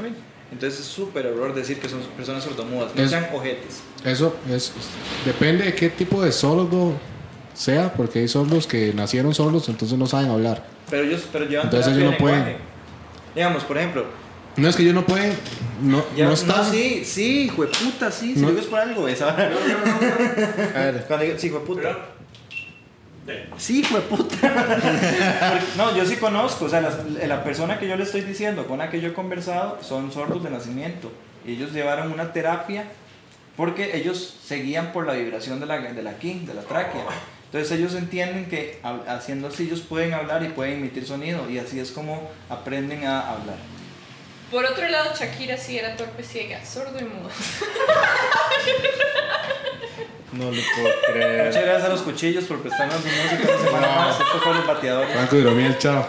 Entonces es súper error decir que son personas sordomudas. No Es- sean ojetes. Eso es, depende de qué tipo de sordo sea, porque hay sordos que nacieron sordos, entonces no saben hablar. Pero ellos pero llevan Entonces terapia ellos no de pueden. lenguaje. Digamos, por ejemplo, No es que ellos no pueden, no, ya, no no, está. sí, sí, hijo de puta, sí, si No. lo digo es por algo, esa. A ver. Cuando digo, sí, hijo de puta. Sí, hijo de puta. No, yo sí conozco, o sea, las- la persona que yo le estoy diciendo, con la que yo he conversado, son sordos de nacimiento. Y ellos llevaron una terapia porque ellos seguían por la vibración de la, de la king, de la tráquea. Entonces ellos entienden que hab- haciendo así ellos pueden hablar y pueden emitir sonido. Y así es como aprenden a hablar. Por otro lado, Shakira sí era torpe, ciega, sordo y mudo. No lo puedo creer. Muchas gracias a los cuchillos por prestarnos su música una semana más. Estos fueron los bateadores. Franco Hidromiel, chao.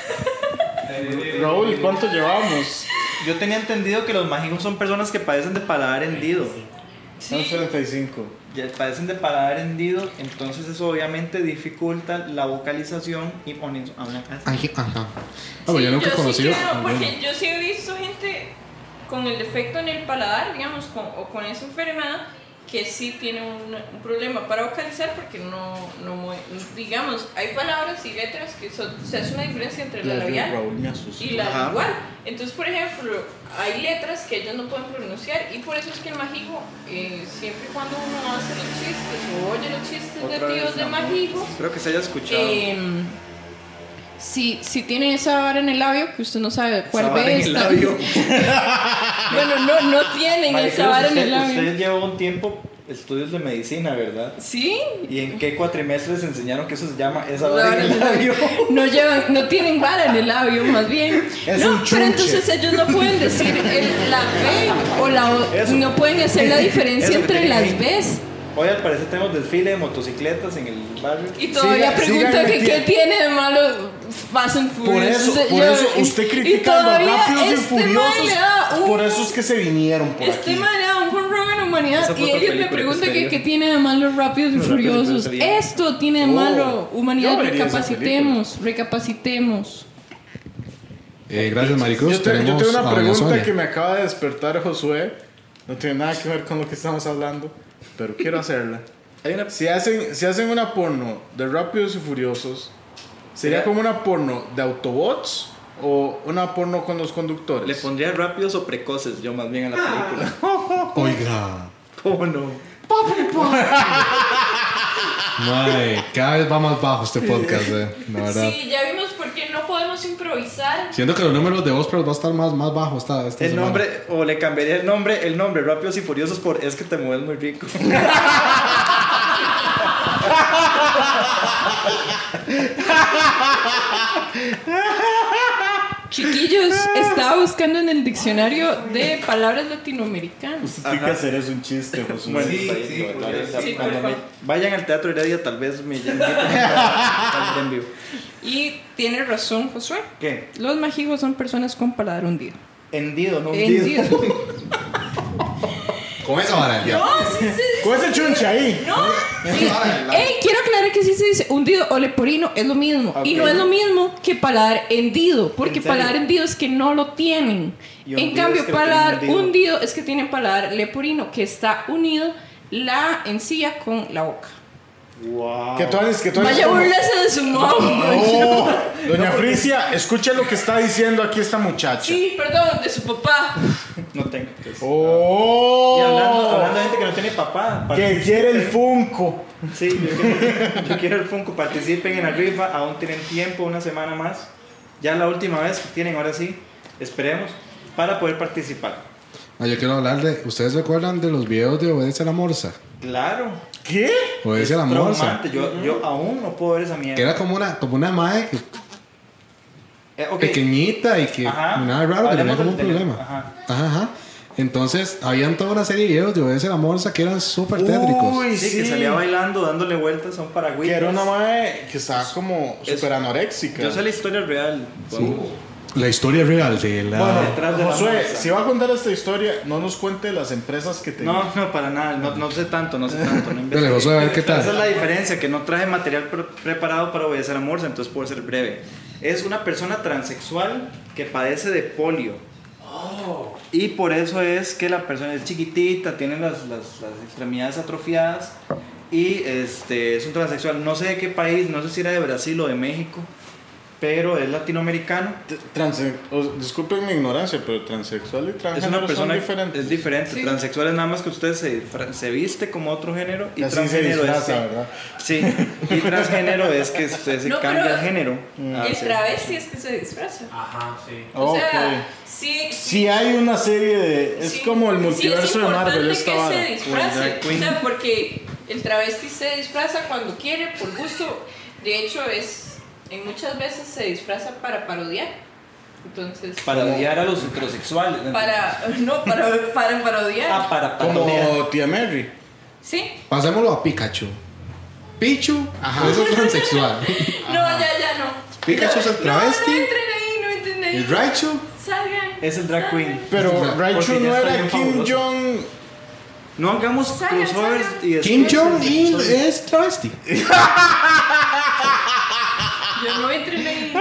Raúl, ¿cuánto llevamos? Yo tenía entendido que los mágicos son personas que padecen de paladar hendido. Son setenta y cinco. Ya padecen de paladar hendido, entonces eso obviamente dificulta la vocalización y ponen hablan así. Ay, ajá. Ah, pues yo nunca he sí conocido. creo, porque yo sí he visto gente con el defecto en el paladar, digamos, con, o con esa enfermedad, que sí tiene un, un problema para vocalizar porque no, no mue- digamos, hay palabras y letras que son, se hace una diferencia entre la labial Raúl me asustó. y la Ajá. lingual. Entonces, por ejemplo, hay letras que ellos no pueden pronunciar y por eso es que el majigo, eh, siempre y cuando uno hace los chistes o oye los chistes Otra de vez, tíos de amor. majigo, Espero que se haya escuchado. eh, si, si tiene esa vara en el labio, que usted no sabe cuál Esa vara ve en el está- labio. Bueno, no, no tienen Maricruz, esa vara en usted, el labio. usted llevó un tiempo estudios de medicina, ¿verdad? ¿Sí? ¿Y en qué cuatrimestres enseñaron que eso se llama esa La vara vara en en el el labio. labio? No llevan, no tienen vara en el labio, más bien. Es no, un pero chunche. entonces ellos no pueden decir el- la B o la O, Eso. no pueden hacer la diferencia Eso que entre tienen las ahí. Bs. Hoy al parecer tenemos desfile de motocicletas en el barrio. Y todavía Siga- pregunta sigan que qué metiendo. tiene de malo Fast and Por Furious. eso, O sea, por yo- eso y- usted y criticando a todavía Rápidos y este man Furiosos. le da un- Por eso es que se vinieron por Este aquí. man le da un buen rol en la humanidad Esa fue y otra ellos le película preguntan que posterior. qué tiene de malo Rápidos y Los Rápidos y Furiosos. Furiosos. Esto tiene de Oh, malo humanidad, yo vería esa recapacitemos, recapacitemos. Eh, gracias, Maricruz. Yo, te- yo Tenemos tengo una a doña pregunta Sonia. que me acaba de despertar Josué. No tiene nada que ver con lo que estamos hablando, pero quiero hacerla. Hay una Si hacen, si hacen una porno de Rápidos y Furiosos, ¿sería Sería- como una porno de Autobots o una porno con los conductores? Le pondría rápidos o precoces, yo más bien a la película. Oiga. ¿Cómo no? Mae, cada vez va más bajo este podcast, eh, la verdad. Sí, ya vimos por qué no podemos improvisar. Siento que los números de voz pero va a estar más, más bajo esta, esta El semana. nombre, o le cambiaría el nombre, el nombre Rápidos y Furiosos por Es que te mueves muy rico. Chiquillos, estaba buscando en el diccionario de palabras latinoamericanas. Usted tiene que hacer eso un chiste, Josué. Bueno, Sí, ahí, sí, cuando- porque- cuando sí, me- por favor. vayan al Teatro Heredia, tal vez me inviten a- en vivo. Y tiene razón, Josué. ¿Qué? Los majigos son personas con paladar hundido. Hendido, no hundido. Hendido. Con esa vara. ya. No, sí se dice. Con ese chunche ahí. No. Sí. Ey, quiero aclarar que sí se dice hundido o leporino, es lo mismo. Y no Ok. es lo mismo que paladar hendido, porque ¿En serio? paladar hendido es que no lo tienen. Y En hundido cambio, es que lo paladar tienen hundido. hundido es que tienen paladar leporino, que está unido la encía con la boca. Wow. Que tú haces, que tú haces Vaya, como- burlese de su mamá. Oh, doña Frisia, escuche lo que está diciendo aquí esta muchacha. Sí, perdón, de su papá. No tengo. pues. Oh, Y hablando, hablando de gente que no tiene papá. que participen. quiere el Funko. Sí, yo quiero, yo quiero el Funko. Participen en la rifa. Aún tienen tiempo, una semana más. Ya la última vez que tienen, ahora sí. Esperemos. Para poder participar. Ah, yo quiero hablar de. ¿Ustedes recuerdan de los videos de Obedece a la Morsa? Claro. ¿Qué? Obedece Es a la Morsa. traumante. Yo, yo aún no puedo ver esa mierda. Que era como una, como una mae que- Eh, ok. pequeñita y que Ajá. nada raro, que tenía Hablemos como un del tele- problema. Ajá. Ajá, ajá. Entonces, habían toda una serie de videos de Obedece a la Morsa que eran súper tétricos. Uy, Sí, sí. que salía bailando, dándole vueltas a un paragüitas. Que era una madre que estaba como Es- súper anoréxica. Yo sé la historia real. La historia real de la. Bueno, Detrás de la Josué, morsa. si va a contar esta historia, no nos cuente las empresas que tenía. No, no, para nada. No, no sé tanto, no sé tanto. No Dale, investigué. Josué, a ver qué tal. Esa es la diferencia, que no traje material pre- preparado para Obedecer a la Morsa, entonces puedo ser breve. Es una persona transexual que padece de polio. Oh. Y por eso es que la persona es chiquitita, tiene las, las, las extremidades atrofiadas y este, es un transexual. No sé de qué país, no sé si era de Brasil o de México, pero es latinoamericano. Transe o, disculpen mi ignorancia, pero transexual y Es transgénero una persona son diferentes. es diferente. Sí. Transexual es nada más que usted se, fra- se viste como otro género y Así se transgénero es disfraza, que- ¿verdad? sí, y transgénero es que usted se No, cambia pero el género. Ah, el sí. travesti es que se disfraza. Ajá, sí. O sea, Ok. sí, Si hay una serie de. Es sí, como el sí, multiverso es de Marvel, importante esta que vara. se O el disfrace. drag queen. O sea, porque el travesti se disfraza cuando quiere, por gusto. De hecho, es en muchas veces se disfraza para parodiar. Entonces, Para odiar a los heterosexuales. para no para para parodiar. Ah, para parodiar. Como Tía Mary. Sí. Pasémoslo a Pikachu. Pichu, eso es transexual. No, ya ya no. Pikachu es el travesti. No, no entren ahí, no entren ahí. Y Raichu, Salgan. Es el drag salgan. queen. Pero Porque Raichu ya no está era bien Kim fabuloso. Jong. No hagamos Salgan, crossovers salgan. y Kim después- Jong-il es travesti. Yo no entren ahí.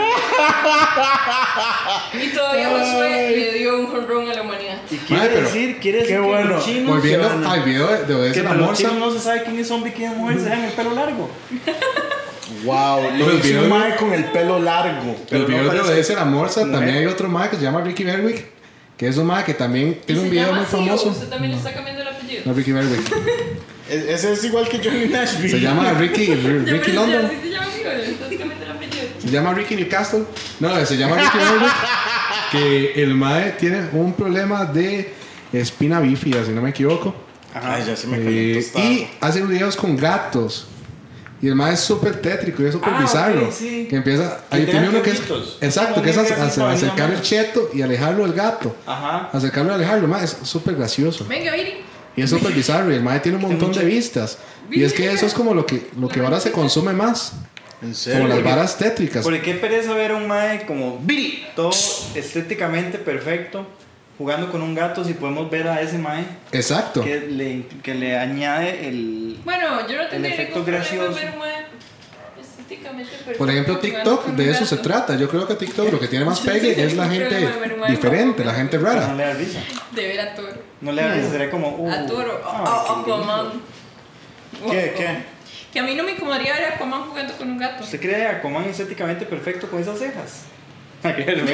Y todavía Josué le dio un jonrón a la humanidad. Y quiere Madre, pero- decir, quiere decir qué que bueno. los chinos Volviendo se van- al video de, de que Obedece la para los Morsa. chinos no se sabe quién es hombre y quién es mujer, se dejan el pelo largo. Wow, Pero lo el hizo video- un mae con el pelo largo. Pero El no video de parece Obedece la Morsa, mujer. también hay otro mae que se llama Ricky Berwick, que es un mae que también ¿Y tiene un se video llama muy así, o famoso. usted también le está cambiando el apellido? No, Ricky Berwick. E- Ese es igual que Johnny Nashville. Se llama Ricky, Ya, Ricky pero London. así se llama, amigo, le estás cambiando el apellido. Se llama Ricky Newcastle. No, se llama Ricky Berwick. Que el mae tiene un problema de espina bífida, si no me equivoco. Ay, ya se me Eh, calentó esta y agua. hace videos con gatos. Y el mae es súper tétrico y es súper Ah, bizarro. ok, sí. Que empieza. Ahí tiene tiene uno que es. anteojitos. Exacto, Como que es un a- negro así a- para acercar ir el a- cheto y alejarlo del gato. Ajá. Acercarlo y alejarlo, mae, es súper gracioso. Venga, Viri. Y es súper bizarro y el mae tiene un montón mucho- de vistas. Y es que eso es como lo que, lo que ahora se consume más. ¿En Como serio? las varas tétricas. Porque qué pereza ver a un mae como Billy, todo estéticamente perfecto, jugando con un gato, si podemos ver a ese mae Exacto. que le, que le añade el... Bueno, yo no tendría efecto ningún problema gracioso. en ver un mae estéticamente perfecto. Por ejemplo, jugando TikTok, con de un eso se gato. trata. Yo creo que TikTok lo que tiene más Yo pegue sí es la tengo gente problema de ver un mae diferente, con- la gente No rara. le da risa. De ver a Toro. No le da risa, sería como... Uh, A Toro. ay, A qué Aquaman. lindo. ¿Qué? ¿Qué? Que a mí no me incomodaría ver a Aquaman jugando con un gato. ¿Usted cree a Aquaman estéticamente perfecto con esas cejas? ¿A qué? lo,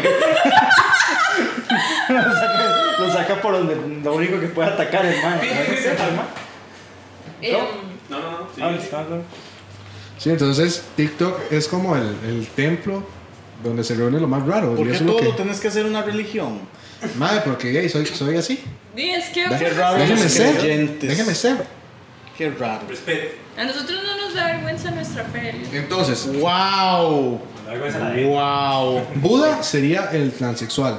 saca, lo saca por donde lo único que puede atacar el mae. ¿No es esas cejas, mae? Em, No, no, no. Sí. Ah, está, está. Sí, entonces TikTok es como el, el templo donde se reúne lo más raro. ¿Por y qué eso es lo todo que- lo tenés que hacer una religión? Madre, porque gay, soy, soy así. di, es que Qué raro Déjeme los ser. creyentes. Déjeme ser. Qué raro. Respeto. a nosotros no nos da vergüenza nuestra fe. Elio. Entonces, Wow. Me da vergüenza la gente. Wow. Buda sería el transexual.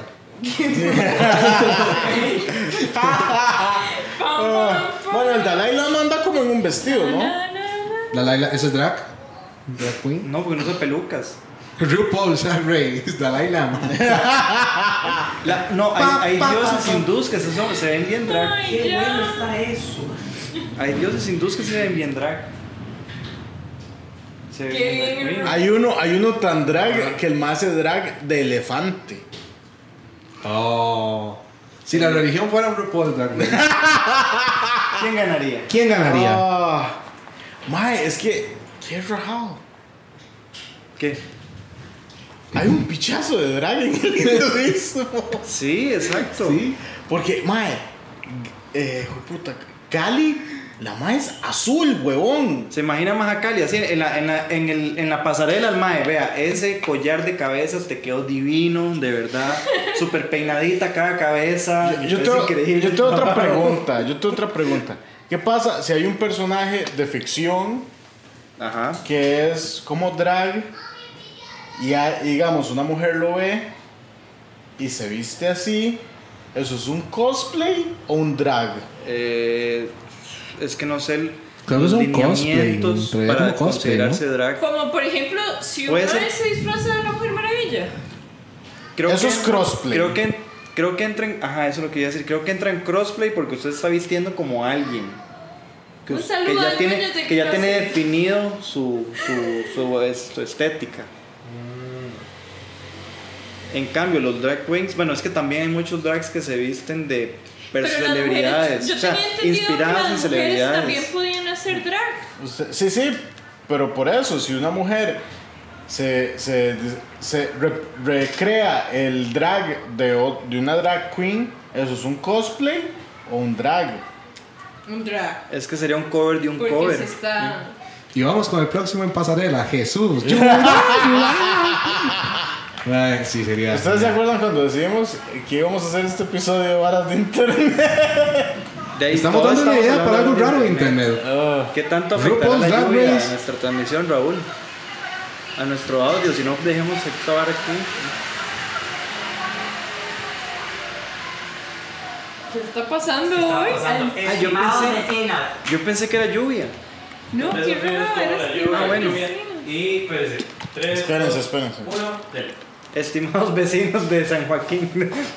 Bueno, el Dalai Lama anda como en un vestido, ¿no? La Laila, ese es drag. Drag queen. No, porque no son pelucas. RuPaul's Drag Race, Dalai Lama. La- no, hay, Pa, hay pa, dioses pa, pa. hindús que se, son- se ven bien drag. Ay, Qué ya. bueno está eso. Hay dioses hindús que se ven bien drag. Se ven Qué bien bien. drag. Hay uno, hay uno tan drag que el más hace drag de elefante. Oh. Si la religión fuera un RuPaul's Drag Race, ¿Quién ganaría? ¿quién ganaría? Ah, mae, es que qué rajado. ¿Qué? Hay un pichazo de drag en el hinduismo. Sí, exacto. Sí. Porque, mae, eh, hijo de puta, Cali, la mae es azul, huevón. Se imagina más a Cali, así en la, en la, en el, en la pasarela al mae, vea, ese collar de cabezas te quedó divino, de verdad, súper peinadita cada cabeza. Yo es tengo, increíble. yo tengo otra pregunta, yo tengo otra pregunta. ¿Qué pasa si hay un personaje de ficción Ajá. que es como drag y a- digamos una mujer lo ve y se viste así? ¿Eso es un cosplay o un drag? Eh, es que no sé el, Creo que es los un cosplay, lineamientos en realidad para como cosplay, considerarse ¿no? drag. Como por ejemplo, si uno Puede ser. se disfraza de la Mujer Maravilla. Creo Eso que es entra- crossplay. Creo que, creo que entra en, ajá, eso es lo que iba a decir. Creo que entra en crossplay porque usted está vistiendo como alguien. Que, Un us- saludo que ya al tiene, dueño de que ya tiene Crossplay. definido su, su, su, es- su estética. En cambio, los drag queens, bueno, es que también hay muchos drags que se visten de Pero las celebridades, mujeres- yo o sea, tenía entendido inspiradas que en las mujeres celebridades. también podían hacer drag. Usted- sí, sí, pero por eso, si una mujer se, se, se re- recrea el drag de, o- de una drag queen, ¿eso es un cosplay o un drag? Un drag. Es que sería un cover de un Porque cover. se está... Y vamos con el próximo en pasarela, Jesús. ¡Yura, Ay, sí, sería. ¿Ustedes se acuerdan cuando decidimos que íbamos a hacer este episodio de varas de internet? De ahí Estamos todo dando una idea para algo hablando raro de en internet. Ah, ¿Qué tanto afectará RuPaul's la Drag lluvia a Race. nuestra transmisión, Raúl? A nuestro audio, si no dejemos acabar aquí. ¿Qué está pasando Está hoy? pasando. Ay, Ah, yo Estimados pensé- vecinos. Yo pensé que era lluvia. no, Tres qué vecinos raro. como Era la así. lluvia, Ah, bueno. lluvia. Y espérense. Tres, Espérense, dos, espérense. Uno, dele. Estimados vecinos de San Joaquín.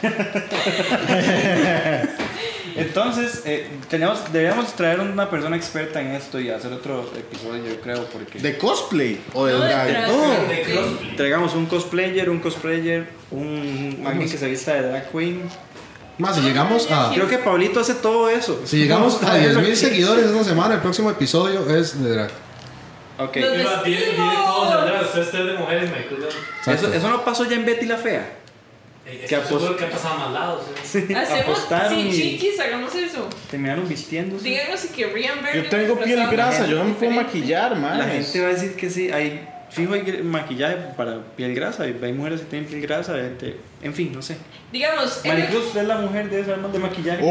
Entonces, eh, teníamos, deberíamos traer una persona experta en esto y hacer otro episodio, yo creo, porque ¿De cosplay o de No, de drag? drag. todo. De crossplay. Traigamos un cosplayer, un cosplayer, un alguien que se vista de drag queen. Más, si llegamos a. Creo que Pablito hace todo eso. Si llegamos Vamos a diez traerlo mil aquí. seguidores esta semana, el próximo episodio es de drag. Ok. Los Viene viene todos al drag. Ustedes tres de mujeres, me cuidan. Exacto. Eso, eso no pasó ya en Betty la Fea. Eh, Que Estoy seguro apos- que ha pasado a más lados. eh. Hacemos, Apostaron sí, y chiquis, hagamos eso. terminaron vistiéndose. Díganos si querrían ver. Yo tengo piel grasa, yo no me puedo maquillar, man. La gente va a decir que sí, hay fijo hay gr- maquillaje para piel grasa, hay hay mujeres que tienen piel grasa, hay gente- en fin, no sé. Digamos, en el- Maricruz, usted es la mujer de saber más de maquillaje.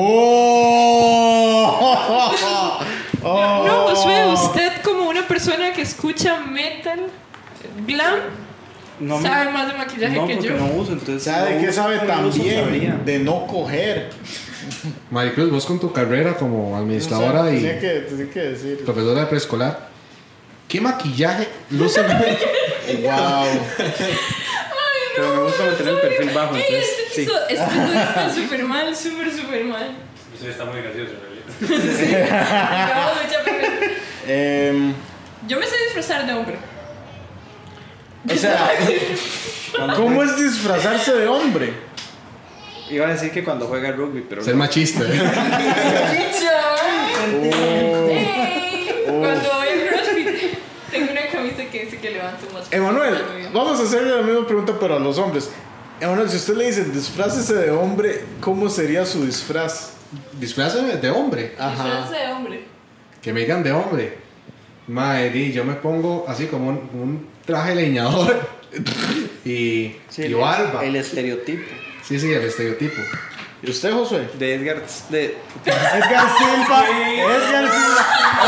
¡Oh! ¡Oh! no, Josué, usted como una persona que escucha metal glam, No me- sabe más de maquillaje no, que porque yo. no uso, entonces ¿Sabe no qué uso, sabe no uso, sabría. también? De no coger. Maricruz, vos con tu carrera como administradora No sé, y Tenía que, tenía que decir. profesora de preescolar, ¿qué maquillaje luce? Wow. Pero me gusta mantener el perfil bajo, Ey, entonces este sí. episodio, este episodio está súper mal, súper, súper mal. Usted está muy gracioso, en realidad. Acabamos de echar para- Em, Yo me sé disfrazar de hombre. o sea, ¿cómo es disfrazarse de hombre? Iba a decir que cuando juega rugby, pero Ser no. machista. ¿eh? Ey, Cuando voy a CrossFit, tengo una camisa que dice que levanto más. Emanuel, Muy bien. vamos a hacerle la misma pregunta pero a los hombres. Emanuel, si usted le dice disfrácese de hombre, ¿cómo sería su disfraz? Disfrazame de hombre. Ajá. Disfrazarse de hombre. Que me digan de hombre. Madre, di, yo me pongo así como un, un traje leñador y, Sí, y el, barba. el estereotipo Sí, sí, el estereotipo. ¿Y usted, Josué? de Edgar de Edgar Silva. Edgar Silva.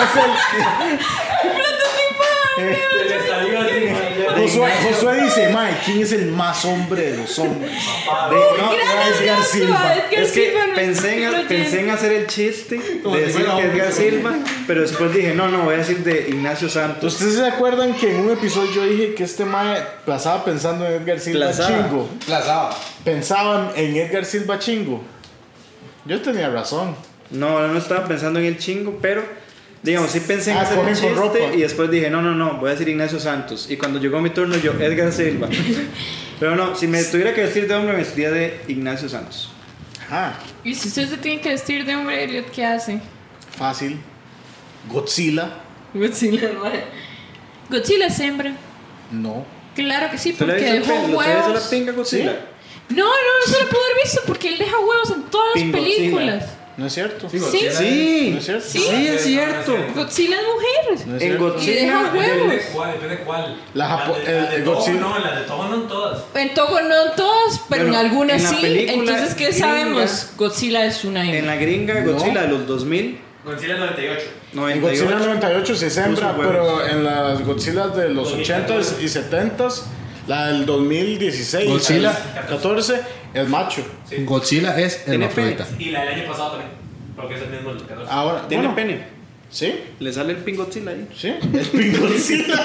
Se le salió así. Es el- Josué, Josué dice, Mae, ¿quién es el más hombre de los hombres? De, no, Gracias, Edgar Joshua. Silva. Edgar Es que Silva, nuestro pensé fiel en, oyente. pensé en hacer el chiste Como de si decir fuera que hombre. Edgar Silva, pero después dije, no, no, voy a decir de Ignacio Santos. ¿Ustedes se acuerdan que en un episodio yo dije que este Mae pasaba pensando en Edgar Silva Plazaba. chingo? Plazaba. Pensaban en Edgar Silva chingo. Yo tenía razón. No, no estaba pensando en el chingo, pero digamos, sí pensé en Ah, hacer un cogen con chiste ropa. y después dije, no, no, no, voy a decir Ignacio Santos. Y cuando llegó mi turno, yo, Edgar Silva. Pero no, si me tuviera que vestir de hombre, me vestiría de Ignacio Santos. Ajá, Y si usted se tiene que vestir de hombre, Elliot, ¿qué hace? fácil. Godzilla, Godzilla, no. Godzilla es hembra. no. Claro que sí, ¿Usted le porque hizo el dejó pe- ¿usted le hizo la huevos. pinga Godzilla? No, no, no se lo pudo haber visto porque él deja huevos en todas las Pingodzilla. películas. ¿No es cierto? Sí, Sí, ¿No es cierto? sí, es cierto. Godzilla es mujer. ¿No es En cierto? Godzilla. Y deja Depende huevos. de cuál, depende de cuál. La japo- de- el- de el Toho Godzilla. no, las de Toho no todas. En Togo no en todas, pero Bueno, en algunas en la sí. película Entonces, ¿qué gringa- sabemos? Godzilla es una En hembra. la gringa Godzilla de los dos mil, Godzilla noventa y ocho. En noventa y Godzilla ocho. noventa y ocho sí es hembra, Puso huevos. pero en las Godzilla de los dos mil ochentas catorce. y setentas, la del dos mil dieciséis, Godzilla. catorce, es macho. Sí. Godzilla es Tiene hermafrodita. Y la del año pasado también. Porque es el mismo el catorce. Ahora, ¿Tiene bueno, pene? Sí, Le sale el pingotzilla ahí. sí, es Pink Godzilla.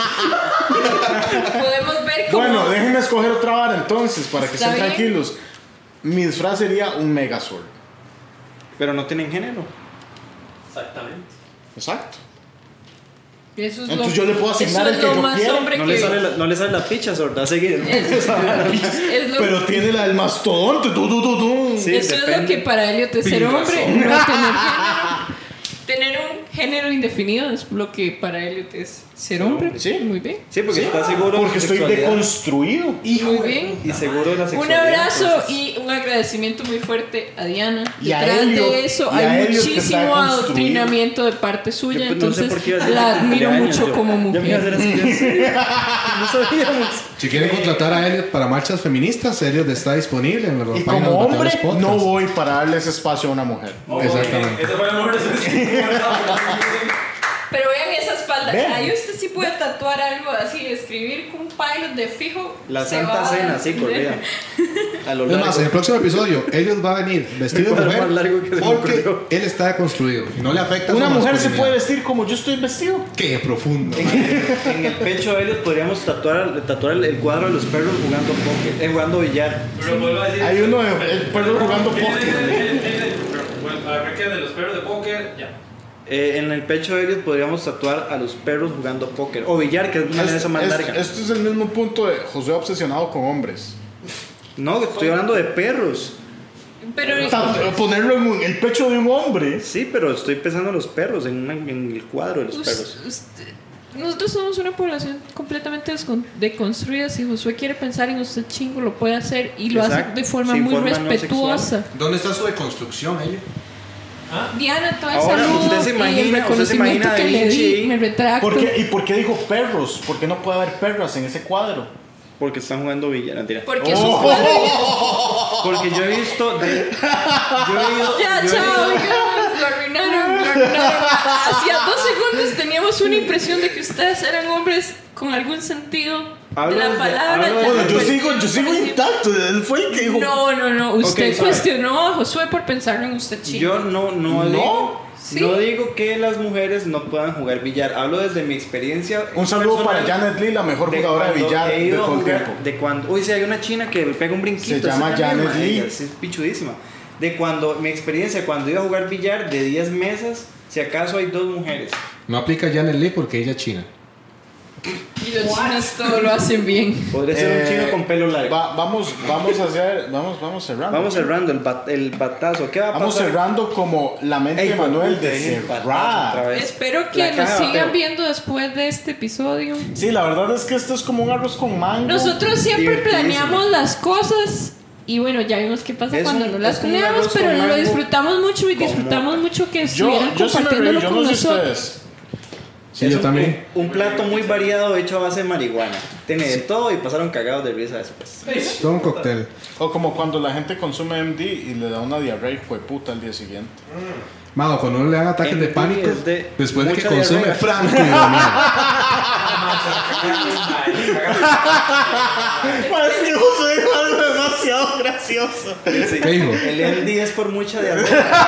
Podemos ver cómo. Bueno, déjenme escoger otra vara entonces, para que Está estén bien. tranquilos. Mi disfraz sería un Megazord. Pero no tienen género. Exactamente. Exacto. Eso es Entonces lo, yo le puedo asignar eso el es que lo yo más quiero. hombre No que... le, sale la, no le sale la picha, sorda, a seguir. Es, es lo, Pero tiene la del mastodonte. Tu, tu, tu, tu. Sí, eso es lo depende. que para Elliot es ser Pingazón. hombre, no tener género. Tener un género indefinido es lo que para Elliot es ser hombre. Sí. Muy bien. Sí, porque está seguro Porque de su estoy sexualidad. deconstruido. Muy bien. Y seguro de la Un sexualidad. abrazo entonces- y un agradecimiento muy fuerte a Diana. Y a Detrás Elliot, de eso y a hay Elliot que está muchísimo construido. adoctrinamiento de parte suya, Yo, pues, no sé entonces por qué iba a decir la admiro cumpleaños, mucho yo- como yo me iba a hacer mujer. así, yo, ¿en serio? No sabíamos. Si quieren contratar a Elliot para marchas feministas, Elliot está disponible en la Y página como de hombre, Bateadores Podcast. no voy para darles espacio a una mujer. Exactamente. Esa fue la mejor decisión. Pero vean esa espalda. Vean. Ahí usted sí puede tatuar algo así, escribir con un pilot de fijo. La se Santa va a- Cena, sí, corría. A lo Es más, largo. en el próximo episodio, Elliot va a venir vestido de El cuadro mujer más largo que se me porque ocurrió. él está deconstruido y no le afecta Una su mujer se masculinidad. puede vestir como yo estoy vestido. Qué profundo. En el pecho de Elliot podríamos tatuar, tatuar el, el cuadro de los perros jugando póker, eh, jugando billar. Pero vuelvo a decir. Hay uno de el perro jugando ¿Quién es? póker. ¿Quién es? ¿Quién es? Pero, bueno, arranque de los perros de póker, ya. Eh, en el pecho de Elliot podríamos tatuar a los perros jugando póker. O billar, que es una de esas más Es- larga. Esto es el mismo punto de José obsesionado con hombres. No, estoy hablando de perros. Pero Ta- Ponerlo en un- el pecho de un hombre. Sí, pero estoy pensando en los perros, en, una- en el cuadro de los us- perros. usted- nosotros somos una población completamente descon- deconstruida. Si Josué quiere pensar en usted chingo, lo puede hacer y lo Exacto. hace de forma Sin muy forma no respetuosa. ¿Dónde está su deconstrucción, Elliot? Diana, todo el Ahora, saludo usted se y el imagina- usted se reconocimiento imagina que a le di, Vinci. me retracto. ¿Por qué? ¿Y por qué dijo perros? ¿Por qué no puede haber perras en ese cuadro? Porque están jugando billar, mentira. Porque Oh. eso fue... Porque yo he visto. De, yo he ido. Ya, yo he chao, ido- oigan, lo arruinaron, lo arruinaron. Hacía dos segundos teníamos una impresión de que ustedes eran hombres con algún sentido Hablo de la desde- palabra. hablo ya desde- Bueno, yo pues, sigo, yo sigo intacto. Él fue el que dijo. No, no, no. Usted Ok, suave. cuestionó a Josué por pensarlo en usted chico. Yo no, no, ¿No? digo. Sí. No digo que las mujeres no puedan jugar billar. Hablo desde mi experiencia. Un saludo personal para Janet Lee, la mejor de jugadora de cuando billar he de ido a todo el jugar- tiempo. De cuando. Uy, sí, hay una china que pega un brinquito. Se esa llama también, Janet ma, Lee. ella sí es pichudísima. De cuando. Mi experiencia, cuando iba a jugar billar de diez mesas, si acaso hay dos mujeres. No aplica Janet Lee porque ella es china. Y los chinos todo lo hacen bien. Podría ser Eh, un chino con pelo largo. Va- vamos, vamos a hacer. Vamos, vamos cerrando. Vamos cerrando el, bat- el batazo. ¿Qué va a Vamos pasar? cerrando como la mente Ey, de Manuel de dije el batazo cerrar. otra vez. Espero que La nos caja de sigan bateo. viendo después de este episodio. Sí, la verdad es que esto es como un arroz con mango. Nosotros siempre Divertidísimo. planeamos las cosas y bueno, ya vimos qué pasa Es cuando un- no las es un planeamos, arroz pero con lo mango disfrutamos mucho y con disfrutamos mota. mucho que yo, estuvieran yo sí me reí, compartiéndolo yo con no sé nosotros. ustedes. Sí, Es yo un- también. Un, un plato muy variado hecho a base de marihuana. Tiene de todo y pasaron cagados de risa después. Todo un cóctel. O como cuando la gente consume M D y le da una diarrea y fue puta al día siguiente. Mano, cuando uno le dan ataques M de D pánico, es de después de que mucha consume diarrea. franco y bromea. Parece que José dijo algo demasiado gracioso. Sí. ¿Qué dijo? El M D es por mucha diarrea.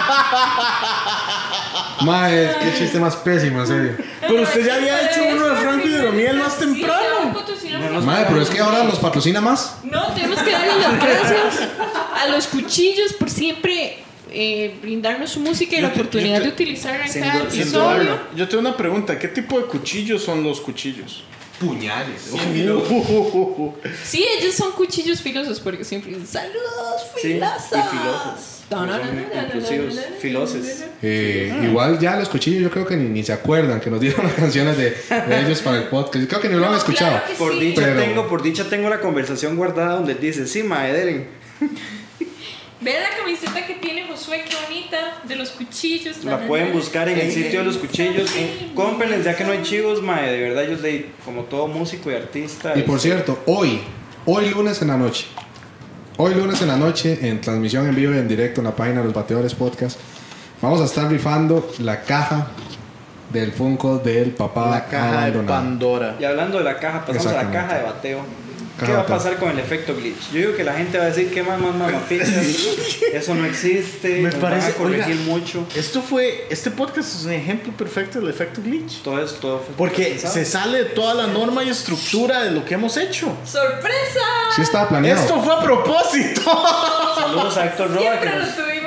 Mae, qué chiste más pésimo, en serio. Pero usted ya había hecho uno de Franco y de miel más temprano. Mae, pero es que ahora los patrocina más. No, tenemos que darle las gracias a los cuchillos por siempre eh, brindarnos su música y la Yo te- oportunidad yo te- de utilizarla en sin cada duda- sin episodio. Yo tengo una pregunta. ¿Qué tipo de cuchillos son los cuchillos? Puñales. Sí, ellos son cuchillos filosos porque siempre dicen saludos Sí, filosas. y filosas. Son inclusivos, filoses. Eh, igual ya los cuchillos yo creo que ni, ni se acuerdan que nos dieron las canciones de, de ellos para el podcast. Creo que ni lo han No, escuchado. claro que Por sí. dicha Pero- tengo, por dicha tengo la conversación guardada donde dice, sí, mae, delen. Ve la camiseta que tiene Josué, qué bonita, de los cuchillos. La pueden buscar en el sitio de los cuchillos. Cómprenles, ya que no hay chivos, mae. De verdad, yo soy como todo músico y artista. Y por este, cierto, hoy, hoy lunes en la noche, hoy lunes en la noche, en transmisión en vivo y en directo en la página de los Bateadores Podcast, vamos a estar rifando la caja del Funko del papá La caja de abandonado. Pandora. Y hablando de la caja, pasamos a la Exactamente. caja de bateo. Caja ¿Qué va a de bateo. pasar con el efecto glitch? Yo digo que la gente va a decir que más, más, más, pichas. Eso no existe. Me nos parece- van a corregir oiga, mucho. Esto fue, este podcast es un ejemplo perfecto del efecto glitch. Todo esto todo fue Porque pensado. se sale de toda la norma y estructura de lo que hemos hecho. ¡Sorpresa! Sí estaba planeado. Esto fue a propósito. Saludos a Héctor Roa. Que Siempre lo nos, tuvimos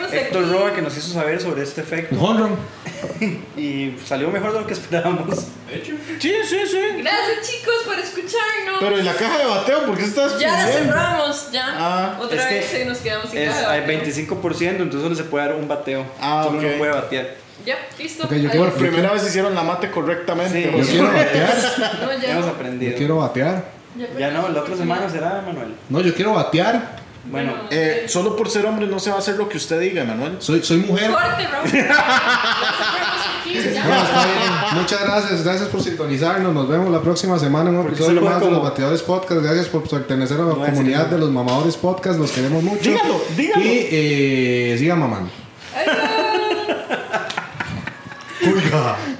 tenemos Héctor aquí. Roa, que nos hizo saber sobre este efecto. Un home run. Y salió mejor de lo que esperábamos. Sí, sí, sí. Gracias, chicos, por escucharnos. Pero en la caja de bateo, ¿por qué estás Ya la pidiendo? cerramos, ya. Ah, Otra es que vez eh, nos quedamos sin Es, caja de hay bateo. veinticinco por ciento, entonces solo se puede dar un bateo. Ah, solo ok. uno puede batear. Ya, listo. Ok, yo quiero- Adiós. Primera vez hicieron la mate correctamente. Sí. Yo José. quiero batear. No, ya. Ya hemos no. aprendido. Yo quiero batear. Ya, Ya no, la otra perdimos semana será, Manuel. No, yo quiero batear. Bueno, Bueno. Eh, solo por ser hombre no se va a hacer lo que usted diga, Manuel. Soy, soy mujer. Corte, Raúl. Ya cerramos aquí, ya. No, está bien. Muchas gracias, gracias por sintonizarnos. Nos vemos la próxima semana en un Porque episodio solo más fue de los como- Bateadores Podcast. Gracias por pertenecer a la No, en comunidad serio. de los mamadores podcast. Los queremos mucho. Dígalo, dígalo. Y eh, sigan mamando. Adiós. Oiga.